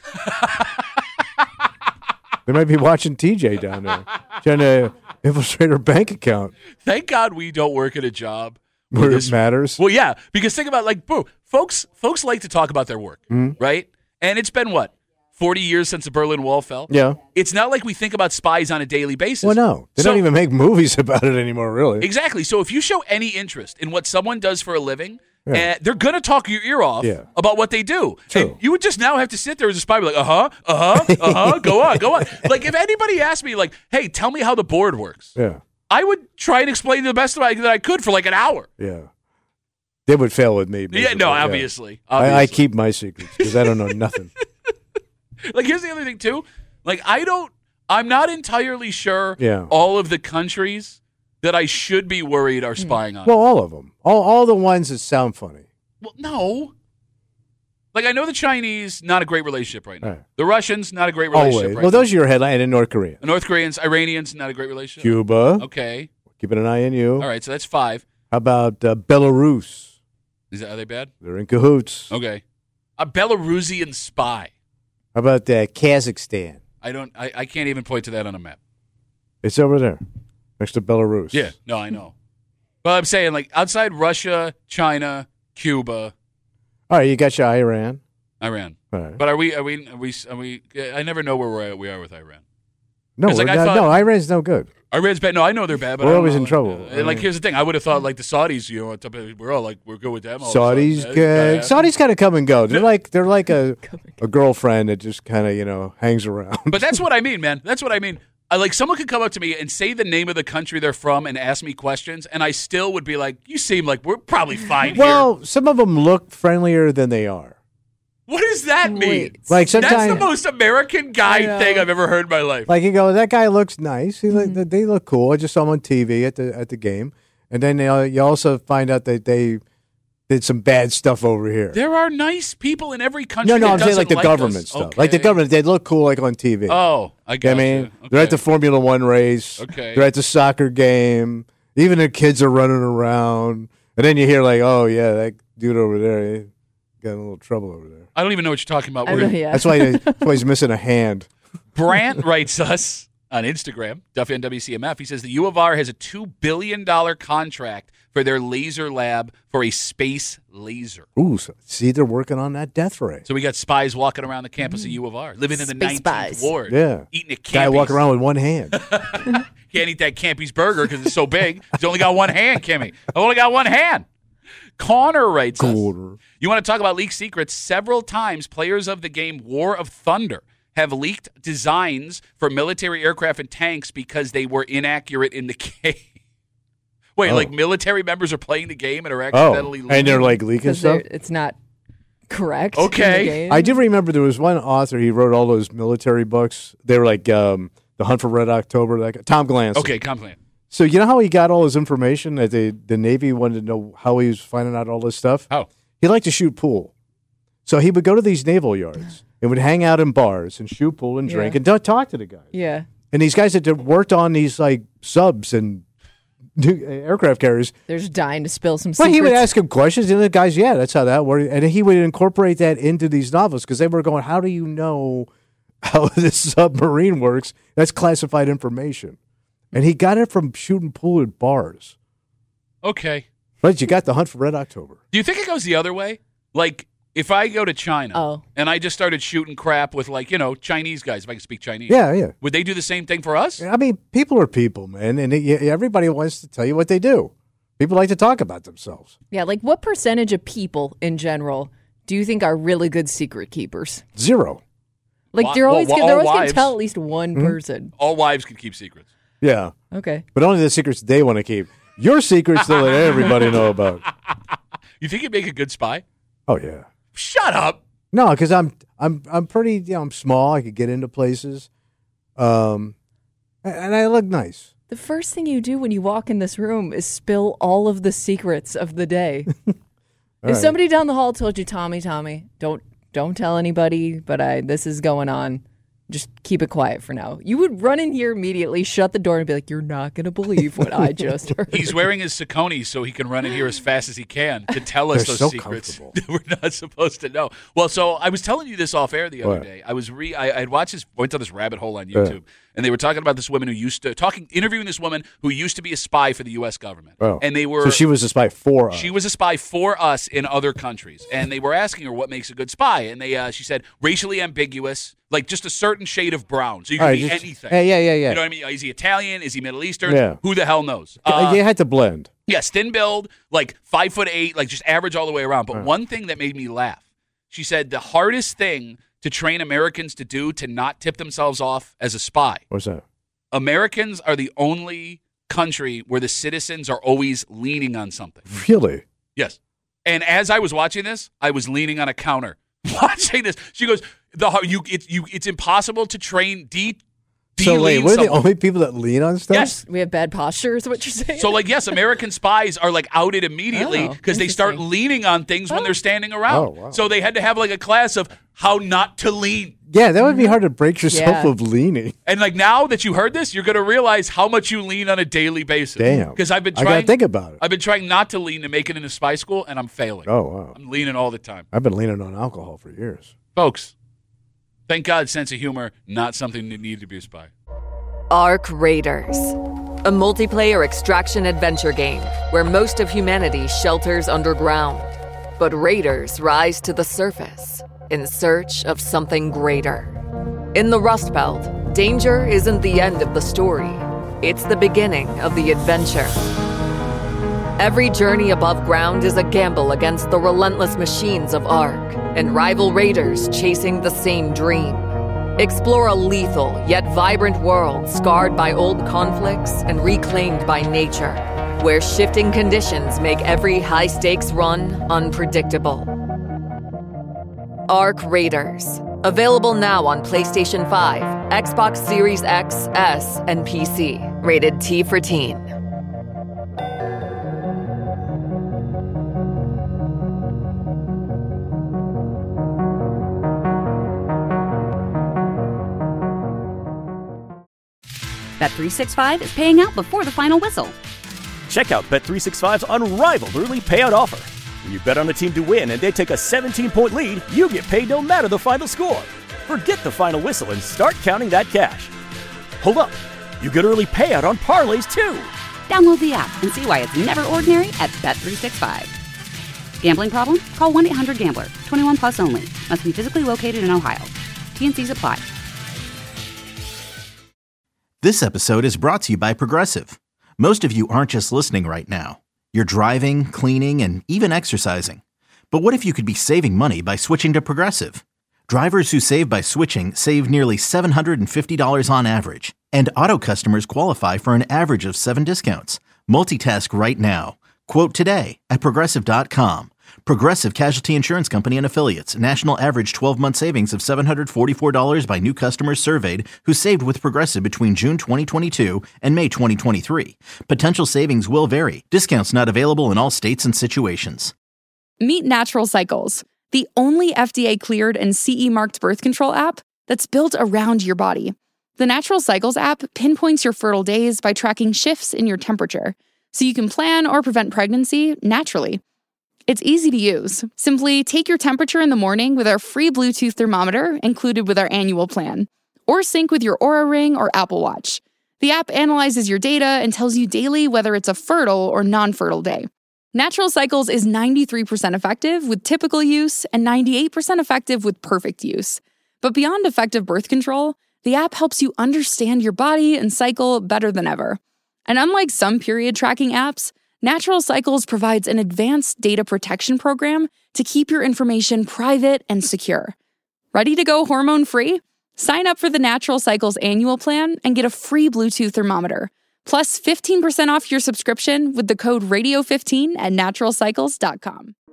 F: They might be watching TJ down there, trying to infiltrate her bank account.
E: Thank God we don't work at a job
F: where it matters.
E: Well, yeah, because think about folks like to talk about their work, right? And it's been 40 years since the Berlin Wall fell?
F: Yeah.
E: It's not like we think about spies on a daily basis.
F: Well, no. They don't even make movies about it anymore, really.
E: Exactly. So if you show any interest in what someone does for a living, they're going to talk your ear off about what they do.
F: True.
E: And you would just now have to sit there as a spy and be like, go on. Like, if anybody asked me, like, hey, tell me how the board works, I would try and explain the best that I could for like an hour.
F: Yeah. They would fail with me.
E: Yeah, no, obviously.
F: I keep my secrets because I don't know nothing.
E: Like, here's the other thing, too. Like, I'm not entirely sure
F: Yeah.
E: all of the countries that I should be worried are spying on.
F: Well, all of them. All the ones that sound funny.
E: Well, no. Like, I know the Chinese, not a great relationship right now.
F: Right.
E: The Russians, not a great relationship
F: Always.
E: right now.
F: Well, those are your headline. And North Korea.
E: The North Koreans, Iranians, not a great relationship.
F: Cuba.
E: Okay.
F: Keeping an eye on you.
E: All right, so that's 5.
F: How about Belarus?
E: Are they bad?
F: They're in cahoots.
E: Okay. A Belarusian spy.
F: How about Kazakhstan?
E: I can't even point to that on a map.
F: It's over there, next to Belarus.
E: Yeah, no, I know. But I'm saying, like, outside Russia, China, Cuba.
F: All right, you got your Iran.
E: All right. But are we? I never know where we are with Iran.
F: No,
E: Like,
F: Iran's no good.
E: Iran's bad. No, I know they're bad. But
F: We're
E: I don't
F: always
E: know,
F: in trouble.
E: And like, here's the thing: I would have thought like the Saudis. We're all like we're good with them.
F: Saudis good. Saudis kind of come and go. They're like a girlfriend that just kind of hangs around.
E: But that's what I mean, man. That's what I mean. Like, someone could come up to me and say the name of the country they're from and ask me questions, and I still would be like, "You seem like we're probably fine here."
F: Well, some of them look friendlier than they are.
E: What does that mean?
F: Like, sometimes
E: that's the most American guy thing I've ever heard in my life.
F: Like, you go, that guy looks nice. They look cool. I just saw him on TV at the game, and then you also find out that they did some bad stuff over here.
E: There are nice people in every country.
F: No,
E: that
F: I'm saying like the
E: doesn't
F: government
E: us.
F: stuff.
E: Okay.
F: Like the government, they look cool like on TV.
E: Oh, I got you.
F: They're at the Formula One race.
E: Okay.
F: They're at the soccer game. Even their kids are running around. And then you hear like, oh, yeah, that dude over there, he got in a little trouble over there.
E: I don't even know what you're talking about.
F: That's why he's missing a hand.
E: Brant writes us on Instagram, Duffy and WCMF. He says the U of R has a $2 billion contract for their laser lab for a space laser.
F: Ooh, see, they're working on that death ray.
E: So we got spies walking around the campus of U of R, living in the 19th ward.
F: Yeah.
E: Eating a Campy's.
F: Guy walking around with one hand.
E: Can't eat that Campy's burger because it's so big. He's only got one hand, Kimmy. I've only got one hand. Connor writes us, you want to talk about leaked secrets? Several times, players of the game War of Thunder have leaked designs for military aircraft and tanks because they were inaccurate in the game. Wait, like military members are playing the game and are accidentally leaking?
F: And they're like leaking stuff?
G: It's not correct.
E: Okay.
G: in the game.
F: I do remember there was one author, he wrote all those military books. They were like The Hunt for Red October, like Tom Glancy.
E: Okay, Tom Glancy.
F: So you know how he got all his information? That the Navy wanted to know how he was finding out all this stuff?
E: How?
F: He liked to shoot pool. So he would go to these naval yards and would hang out in bars and shoot pool and drink and talk to the guys.
G: Yeah.
F: And these guys that worked on these like subs and aircraft carriers.
G: They're just dying to spill some
F: Well,
G: secrets.
F: he would ask him questions, and the guys, yeah, that's how that works. And he would incorporate that into these novels because they were going, how do you know how this submarine works? That's classified information. And he got it from shooting pool at bars.
E: Okay.
F: But you got The Hunt for Red October.
E: Do you think it goes the other way? Like, if I go to China and I just started shooting crap with, like, Chinese guys, if I can speak Chinese.
F: Yeah.
E: Would they do the same thing for us?
F: I mean, people are people, man. And everybody wants to tell you what they do. People like to talk about themselves.
G: Yeah, like what percentage of people in general do you think are really good secret keepers?
F: 0.
G: Like they're always going to
E: wives.
G: tell at least one person.
E: All wives can keep secrets.
F: Yeah.
G: Okay.
F: But only the secrets they want to keep. Your secrets, they'll let everybody know about.
E: You think you'd make a good spy?
F: Oh, yeah.
E: Shut up.
F: No, because I'm pretty, I'm small. I could get into places, and I look nice.
G: The first thing you do when you walk in this room is spill all of the secrets of the day. If somebody down the hall told you, Tommy, don't tell anybody, but this is going on. Just keep it quiet for now. You would run in here immediately, shut the door, and be like, you're not going to believe what I just heard.
E: He's wearing his Saucony so he can run in here as fast as he can to tell us those secrets that we're not supposed to know. Well, so I was telling you this off air the other day. I was I had watched went down this rabbit hole on YouTube, and they were talking about this woman who interviewing this woman who used to be a spy for the U.S. government.
F: Oh.
E: And they were.
F: So she was a spy for us.
E: She was a spy for us in other countries. And they were asking her what makes a good spy. And she said, racially ambiguous, like just a certain shade of brown. So you can be anything.
F: Yeah.
E: You know what I mean? Is he Italian? Is he Middle Eastern?
F: Yeah.
E: Who the hell knows?
F: You had to blend.
E: Yes, thin build, like 5'8", like just average all the way around. But one thing that made me laugh, she said the hardest thing to train Americans to do to not tip themselves off as a spy.
F: What's that?
E: Americans are the only country where the citizens are always leaning on something.
F: Really?
E: Yes. And as I was watching this, I was leaning on a counter watching this. She goes, it's impossible to train
F: So wait, we're the only people that lean on stuff?
E: Yes.
G: We have bad posture is what you're saying?
E: So yes, American spies are outed immediately because they start leaning on things when they're standing around.
F: Oh, wow.
E: So they had to have a class of how not to lean.
F: Yeah, that would be hard to break yourself of leaning.
E: And now that you heard this, you're going to realize how much you lean on a daily basis.
F: Damn.
E: Because I've been trying.
F: I got to think about it.
E: I've been trying not to lean to make it into spy school, and I'm failing.
F: Oh, wow.
E: I'm leaning all the time.
F: I've been leaning on alcohol for years.
E: Folks, thank God sense of humor, not something that needed to be a spy.
A: Arc Raiders, a multiplayer extraction adventure game where most of humanity shelters underground, but raiders rise to the surface in search of something greater. In the Rust Belt, danger isn't the end of the story. It's the beginning of the adventure. Every journey above ground is a gamble against the relentless machines of Arc and rival raiders chasing the same dream. Explore a lethal yet vibrant world scarred by old conflicts and reclaimed by nature, where shifting conditions make every high-stakes run unpredictable. Arc Raiders. Available now on PlayStation 5, Xbox Series X, S, and PC. Rated T for Teen.
B: Bet365 is paying out before the final whistle.
C: Check out Bet365's unrivaled early payout offer. When you bet on a team to win and they take a 17-point lead, you get paid no matter the final score. Forget the final whistle and start counting that cash. Hold up. You get early payout on parlays, too.
B: Download the app and see why it's never ordinary at Bet365. Gambling problem? Call 1-800-GAMBLER. 21 plus only. Must be physically located in Ohio. T&Cs apply.
D: This episode is brought to you by Progressive. Most of you aren't just listening right now. You're driving, cleaning, and even exercising. But what if you could be saving money by switching to Progressive? Drivers who save by switching save nearly $750 on average. And auto customers qualify for an average of 7 discounts. Multitask right now. Quote today at Progressive.com. Progressive Casualty Insurance Company and Affiliates. National average 12-month savings of $744 by new customers surveyed who saved with Progressive between June 2022 and May 2023. Potential savings will vary. Discounts not available in all states and situations.
K: Meet Natural Cycles, the only FDA-cleared and CE-marked birth control app that's built around your body. The Natural Cycles app pinpoints your fertile days by tracking shifts in your temperature, so you can plan or prevent pregnancy naturally. It's easy to use. Simply take your temperature in the morning with our free Bluetooth thermometer included with our annual plan, or sync with your Oura Ring or Apple Watch. The app analyzes your data and tells you daily whether it's a fertile or non-fertile day. Natural Cycles is 93% effective with typical use and 98% effective with perfect use. But beyond effective birth control, the app helps you understand your body and cycle better than ever. And unlike some period tracking apps, Natural Cycles provides an advanced data protection program to keep your information private and secure. Ready to go hormone-free? Sign up for the Natural Cycles annual plan and get a free Bluetooth thermometer, plus 15% off your subscription with the code RADIO15 at naturalcycles.com.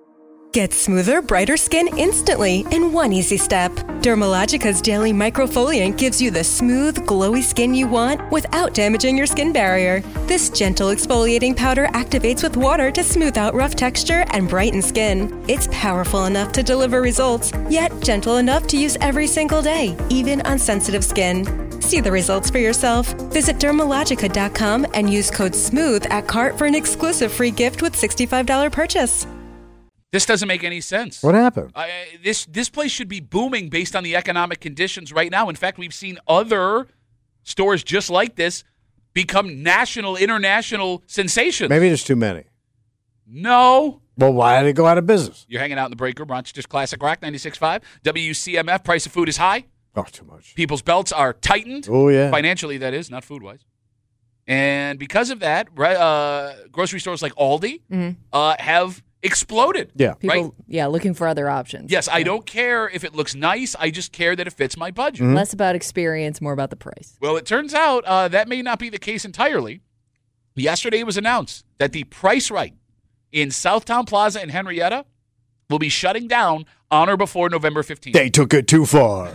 L: Get smoother, brighter skin instantly in one easy step. Dermalogica's Daily Microfoliant gives you the smooth, glowy skin you want without damaging your skin barrier. This gentle exfoliating powder activates with water to smooth out rough texture and brighten skin. It's powerful enough to deliver results, yet gentle enough to use every single day, even on sensitive skin. See the results for yourself. Visit Dermalogica.com and use code SMOOTH at cart for an exclusive free gift with $65 purchase.
E: This doesn't make any sense.
F: What happened?
E: This place should be booming based on the economic conditions right now. In fact, we've seen other stores just like this become national, international sensations.
F: Maybe there's too many.
E: No.
F: Well, why did it go out of business?
E: You're hanging out in the break room, Rochester's Classic Rock 96.5. WCMF, price of food is high.
F: Oh, too much.
E: People's belts are tightened.
F: Oh, yeah.
E: Financially, that is, not food-wise. And because of that, grocery stores like Aldi have exploded.
F: Yeah.
G: People, looking for other options.
E: Yes, I don't care if it looks nice. I just care that it fits my budget.
G: Less about experience, more about the price.
E: Well, it turns out that may not be the case entirely. Yesterday it was announced that the Price Right in Southtown Plaza in Henrietta will be shutting down on or before November 15th.
F: They took it too far.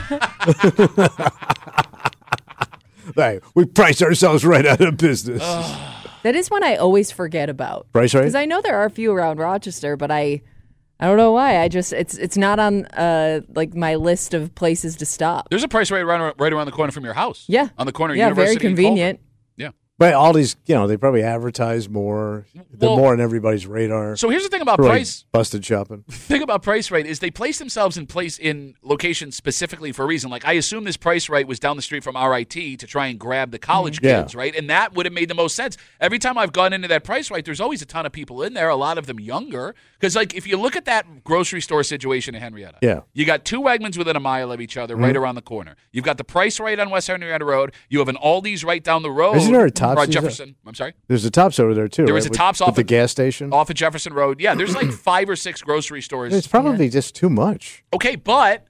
F: Hey, we priced ourselves right out of business.
G: That is one I always forget about.
F: Price Right?
G: Because I know there are a few around Rochester, but I don't know why. It's not on like my list of places to stop.
E: There's a Price Right right around the corner from your house.
G: Yeah.
E: On the corner of
G: yeah,
E: University
G: very convenient.
E: Yeah.
F: But all these, they probably advertise more. They're more on everybody's radar.
E: So here's the thing about
F: They're
E: Price.
F: Like busted shopping.
E: The thing about Price Right is they place themselves in locations specifically for a reason. Like I assume this Price Right was down the street from RIT to try and grab the college kids, right? And that would have made the most sense. Every time I've gone into that Price Right, there's always a ton of people in there, a lot of them younger. Because like if you look at that grocery store situation in Henrietta, you got two Wegmans within a mile of each other right around the corner. You've got the Price Right on West Henrietta Road. You have an Aldi's right down the road.
F: Isn't there a Tops?
E: Jefferson. I'm sorry?
F: There's a Tops over there, too.
E: There is a Tops off
F: the gas station.
E: Off of Jefferson Road. Yeah, there's like 5 or 6 grocery stores.
F: It's probably just too much.
E: Okay, but,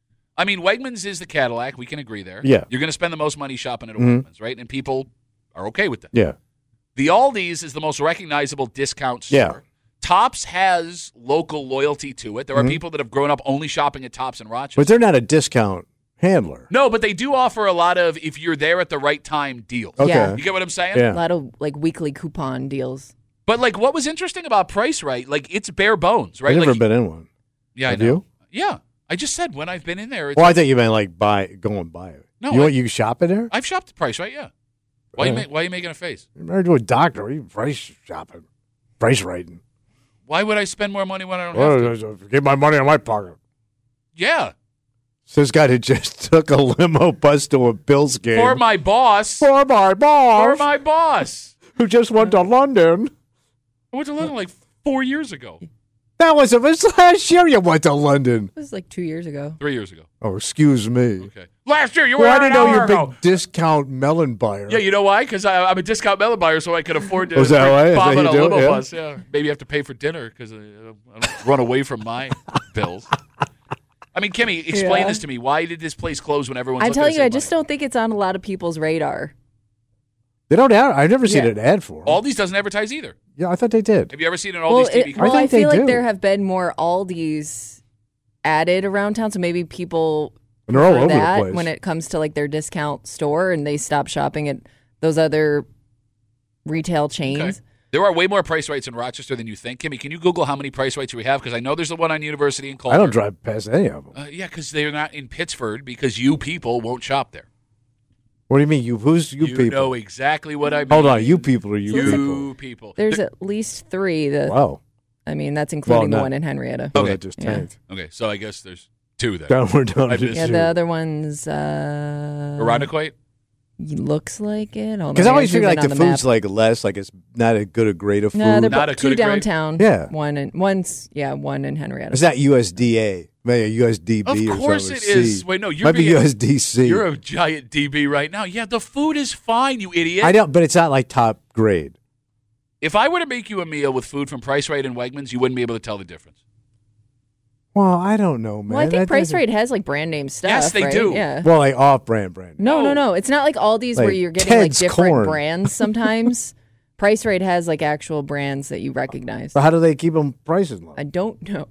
E: I mean, Wegmans is the Cadillac. We can agree there.
F: Yeah.
E: You're going to spend the most money shopping at a Wegmans, right? And people are okay with that.
F: Yeah.
E: The Aldi's is the most recognizable discount store.
F: Yeah.
E: Tops has local loyalty to it. There are people that have grown up only shopping at Tops in Rochester.
F: But they're not a discount handler.
E: No, but they do offer a lot of, if you're there at the right time, deals.
F: Okay.
G: Yeah.
E: You get what I'm saying?
F: Yeah.
G: A lot of like weekly coupon deals.
E: But like what was interesting about Price Right, like it's bare bones, right?
F: I've never
E: like,
F: been in one.
E: Yeah,
F: Have
E: I know.
F: you?
E: Yeah. I just said when I've been in there. It's
F: Well, I thought you meant like go and buy it.
E: No,
F: You shop in there?
E: I've shopped at Price Right, yeah. Why are you making a face?
F: You're married to a doctor. What are you price shopping? Price writing.
E: Why would I spend more money when I don't have to?
F: Get my money in my pocket.
E: Yeah.
F: So this guy that just took a limo bus to a Bills game.
E: For my boss.
F: For my boss.
E: For my boss.
F: Who just went to London.
E: I went to London like 4 years ago.
F: That was last year you went to London.
G: It was like 2 years ago.
E: 3 years ago.
F: Oh, excuse me.
E: Okay. Last year, you were
F: I
E: an
F: didn't know
E: hour
F: you're a
E: ago.
F: big discount melon buyer.
E: Yeah, you know why? Because I'm a discount melon buyer, so I could afford to
F: Was that
E: bring
F: right? Is
E: Bob
F: that
E: on a
F: you do it?
E: limo
F: Yeah.
E: bus. Yeah. Maybe I have to pay for dinner because I don't run away from my bills. I mean, Kimmy, explain this to me. Why did this place close when everyone's
G: I'm
E: looking
G: telling
E: to
G: you, I
E: save
G: just
E: money?
G: don't think it's on a lot of people's radar.
F: They don't have. I've never seen
G: Yeah.
F: an ad for 'em.
E: Aldi's doesn't advertise either.
F: Yeah, I thought they did.
E: Have you ever seen an
G: Well,
E: Aldi's TV commercial?
F: I
G: I
F: think they
G: feel like
F: do.
G: there have been more Aldi's added around town, so maybe people
F: And they're all
G: prefer
F: over the
G: that
F: place.
G: when it comes to like their discount store and they stop shopping at those other retail chains.
E: Okay. There are way more Price Rights in Rochester than you think. Kimmy, can you Google how many Price Rights we have? Because I know there's the one on University in Colbert.
F: I don't drive past any of them.
E: Yeah, because they're not in Pittsford because you people won't shop there.
F: What do you mean? Who's you people?
E: You know exactly what I mean.
F: Hold on, you people are you people?
E: You people.
G: There's at least 3.
F: Wow.
G: I mean, that's including
F: Well,
G: the one in Henrietta.
F: Oh,
E: Okay.
F: that just
G: Yeah.
F: tanked.
E: Okay, so I guess there's 2 then.
F: We're down
E: I
F: to
E: missed
G: Yeah,
F: two.
G: the other one's
E: Irondequoit?
G: looks like it.
F: Because I always figure like the food's like less, like it's not a good a grade of food.
G: No, they're
E: Not a
G: 2
E: good grade?
G: downtown.
F: Yeah.
G: one in Henrietta.
F: It's not USDA, maybe USDB
E: Of
F: or
E: course
F: something.
E: it is. Wait, no, you're
F: might be
E: being-
F: USDC.
E: You're a giant DB right now. Yeah, the food is fine, you idiot.
F: I don't, but it's not like top grade.
E: If I were to make you a meal with food from Price Right and Wegmans, you wouldn't be able to tell the difference.
F: Well, I don't know, man.
G: Well, I think Price Right has like brand name stuff.
E: Yes, they
G: right?
E: do.
G: Yeah.
F: Well, like off brand.
G: No. It's not like Aldi's where
F: Like
G: you're getting like
F: Ted's
G: different
F: corn.
G: brands sometimes. Price Right has like actual brands that you recognize.
F: But how do they keep them prices low?
G: I don't know.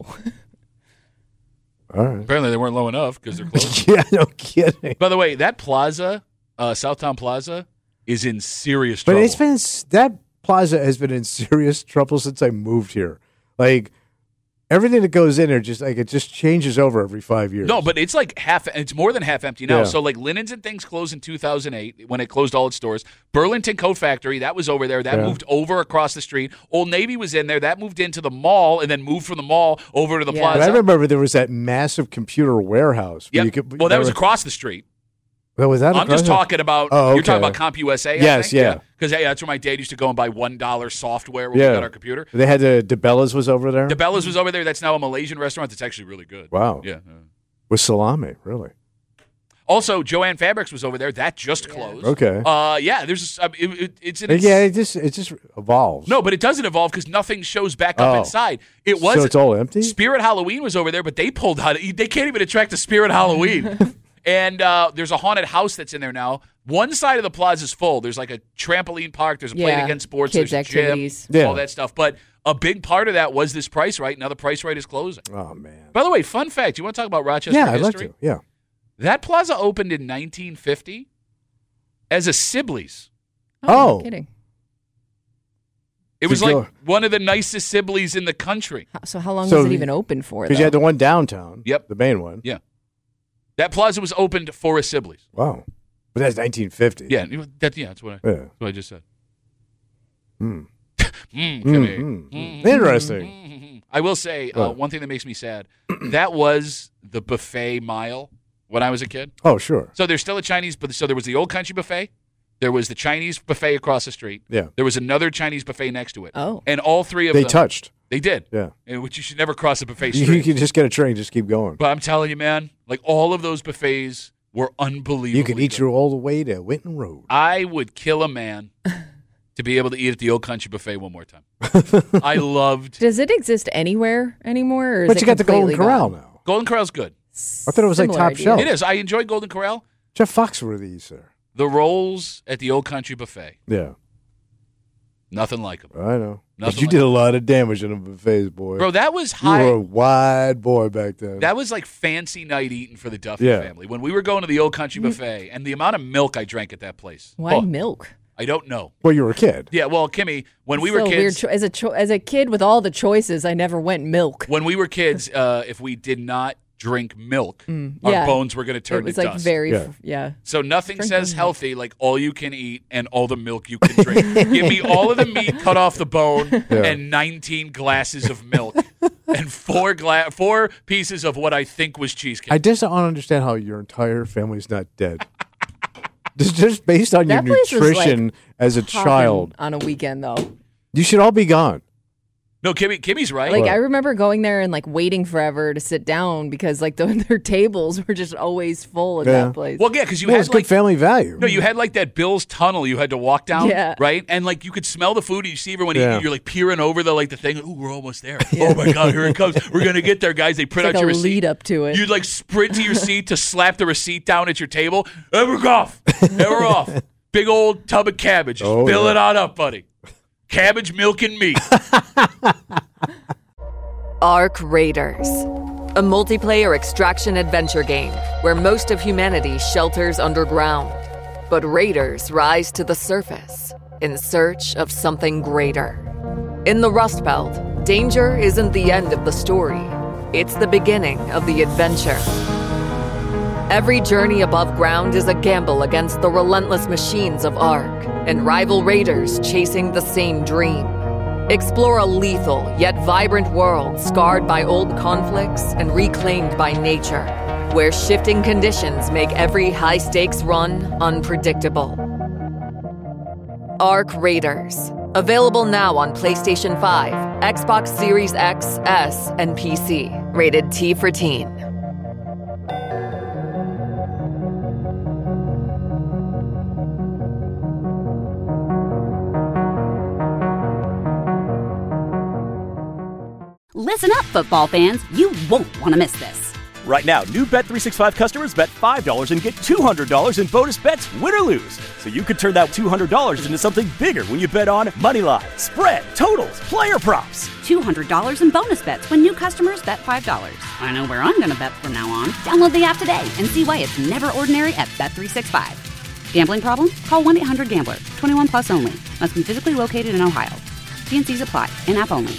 F: All right.
E: Apparently they weren't low enough because they're closed.
F: Yeah, no kidding.
E: By the way, that plaza, Southtown Plaza, is in serious trouble.
F: But it's been that plaza has been in serious trouble since I moved here. Like everything that goes in there, just like it just changes over every 5 years.
E: No, but it's like it's more than half empty now.
F: Yeah.
E: So like Linens and Things closed in 2008 when it closed all its stores. Burlington Coat Factory, that was over there. That moved over across the street. Old Navy was in there. That moved into the mall and then moved from the mall over to the plaza.
F: But I remember there was that massive computer warehouse.
E: Yep. Well, that was across the street.
F: Was that
E: I'm just talking about,
F: you're
E: talking about CompUSA,
F: Yes,
E: I think?
F: yeah.
E: Because that's where my dad used to go and buy $1 software when we got our computer.
F: They had DeBella's was over there?
E: DeBella's was over there. That's now a Malaysian restaurant that's actually really good.
F: Wow.
E: Yeah.
F: With salami, really.
E: Also, Joann Fabrics was over there. That just closed.
F: Okay.
E: Yeah, there's it's
F: it just evolves.
E: No, but it doesn't evolve because nothing shows back up inside. It was
F: so it's all empty?
E: Spirit Halloween was over there, but they pulled out. They can't even attract a Spirit Halloween. And there's a haunted house that's in there now. One side of the plaza is full. There's like a trampoline park. There's a Play It Again Sports.
G: Kids
E: there's a gym.
G: activities.
E: All that stuff. But a big part of that was this Price Right. Now the Price Right is closing.
F: Oh, man.
E: By the way, fun fact. You want to talk about Rochester history?
F: I'd like to. Yeah.
E: That plaza opened in 1950 as a Sibley's.
F: Oh.
G: No kidding.
E: It was like one of the nicest Sibley's in the country.
G: So how long was it even open for?
F: Because you had the one downtown.
E: Yep.
F: The main one.
E: Yeah. That plaza was opened for a Sibley's.
F: Wow. But that's 1950.
E: Yeah, that's what I just said.
F: Interesting.
E: I will say one thing that makes me sad. That was the buffet mile when I was a kid.
F: Oh, sure.
E: So there's still a Chinese, so there was the Old Country Buffet. There was the Chinese buffet across the street.
F: Yeah.
E: There was another Chinese buffet next to it.
G: Oh.
E: And all three of
F: them.
E: They
F: touched.
E: They did.
F: Yeah.
E: Which you should never cross a buffet
F: You
E: street.
F: could just get a train, just keep going.
E: But I'm telling you, man, like all of those buffets were unbelievable.
F: You could eat your all the way to Winton Road.
E: I would kill a man to be able to eat at the Old Country Buffet one more time. I loved.
G: Does it exist anywhere anymore? Or is
F: But
G: it
F: you got the Golden
G: completely
F: Corral
G: gone?
F: now.
E: Golden Corral's good.
F: I thought it was like top shelf.
E: It is. I enjoyed Golden Corral.
F: Jeff Foxworthy, sir.
E: The rolls at the Old Country Buffet.
F: Yeah.
E: Nothing like them.
F: I know. But
E: Nothing
F: you
E: like
F: did a lot of damage in the buffets, boy.
E: Bro, that was high.
F: You were a wide boy back then.
E: That was like fancy night eating for the Duffy
F: Yeah.
E: family. When we were going to the Old Country Buffet and the amount of milk I drank at that place.
G: Why milk?
E: I don't know.
F: Well, you were a kid.
E: Yeah, well, Kimmy, when we
G: Still
E: were kids.
G: weird as a kid with all the choices, I never went milk.
E: When we were kids, if we did not drink milk, our
G: yeah.
E: bones were going to turn
G: It was
E: to
G: like
E: dust.
G: very,
F: Yeah.
G: yeah.
E: So nothing
G: Drink
E: says
G: the milk.
E: healthy like all you can eat and all the milk you can drink. Give me all of the meat cut off the bone and 19 glasses of milk and four pieces of what I think was cheesecake.
F: I just don't understand how your entire family's not dead. Just based on your
G: That place was,
F: nutrition
G: like,
F: as a
G: Popping
F: child.
G: on a weekend though.
F: You should all be gone.
E: No, Kimmy's right.
G: Like I remember going there and like waiting forever to sit down because like their tables were just always full at that place.
E: Well, yeah, because you
F: Well,
E: had
F: it's
E: like
F: good family value.
E: no, you had like that Bill's tunnel you had to walk down,
G: Yeah.
E: right? And like you could smell the food. You see everyone
F: Yeah.
E: eating. You're like peering over the thing. Ooh, we're almost there. Oh my God, here it comes. We're gonna get there, guys. They print
G: It's
E: out
G: like
E: your
G: a
E: receipt.
G: lead up to it.
E: You'd like sprint to your seat to slap the receipt down at your table. And we're off. And we're off. Big old tub of cabbage. Just fill it on up, buddy. Cabbage, milk, and meat.
A: Ark Raiders, a multiplayer extraction adventure game where most of humanity shelters underground, but raiders rise to the surface in search of something greater. In the Rust Belt, danger isn't the end of the story, it's the beginning of the adventure. Every journey above ground is a gamble against the relentless machines of Ark and rival raiders chasing the same dream. Explore a lethal yet vibrant world scarred by old conflicts and reclaimed by nature, where shifting conditions make every high-stakes run unpredictable. Ark Raiders. Available now on PlayStation 5, Xbox Series X, S, and PC. Rated T for Teen.
B: Listen up, football fans. You won't want to miss this.
C: Right now, new Bet365 customers bet $5 and get $200 in bonus bets, win or lose. So you could turn that $200 into something bigger when you bet on Moneyline, spread, totals, player props.
B: $200 in bonus bets when new customers bet $5. I know where I'm going to bet from now on. Download the app today and see why it's never ordinary at Bet365. Gambling problem? Call 1-800-GAMBLER. 21 plus only. Must be physically located in Ohio. T&Cs apply. In-app only.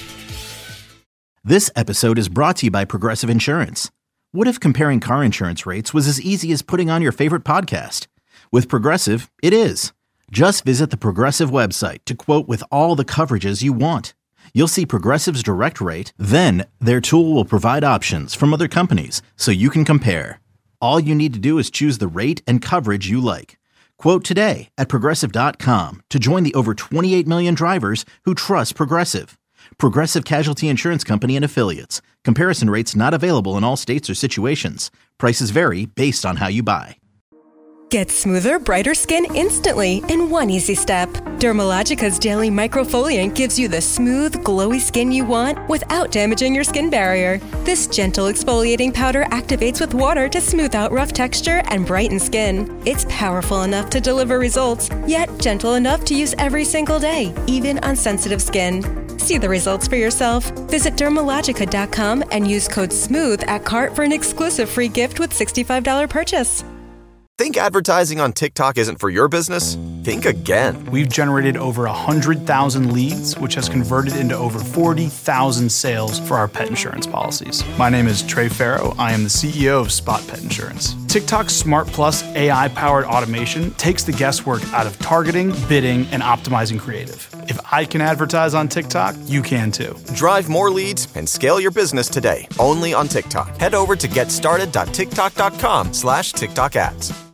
D: This episode is brought to you by Progressive Insurance. What if comparing car insurance rates was as easy as putting on your favorite podcast? With Progressive, it is. Just visit the Progressive website to quote with all the coverages you want. You'll see Progressive's direct rate, then their tool will provide options from other companies so you can compare. All you need to do is choose the rate and coverage you like. Quote today at Progressive.com to join the over 28 million drivers who trust Progressive. Progressive Casualty Insurance Company and Affiliates. Comparison rates not available in all states or situations. Prices vary based on how you buy.
L: Get smoother, brighter skin instantly in one easy step. Dermalogica's Daily Microfoliant gives you the smooth, glowy skin you want without damaging your skin barrier. This gentle exfoliating powder activates with water to smooth out rough texture and brighten skin. It's powerful enough to deliver results, yet gentle enough to use every single day, even on sensitive skin. See the results for yourself. Visit Dermalogica.com and use code SMOOTH at cart for an exclusive free gift with $65 purchase.
M: Think advertising on TikTok isn't for your business? Think again.
N: We've generated over 100,000 leads, which has converted into over 40,000 sales for our pet insurance policies. My name is Trey Farrow. I am the CEO of Spot Pet Insurance. TikTok's Smart Plus AI-powered automation takes the guesswork out of targeting, bidding, and optimizing creative. If I can advertise on TikTok, you can too.
M: Drive more leads and scale your business today, only on TikTok. Head over to getstarted.tiktok.com/TikTok ads.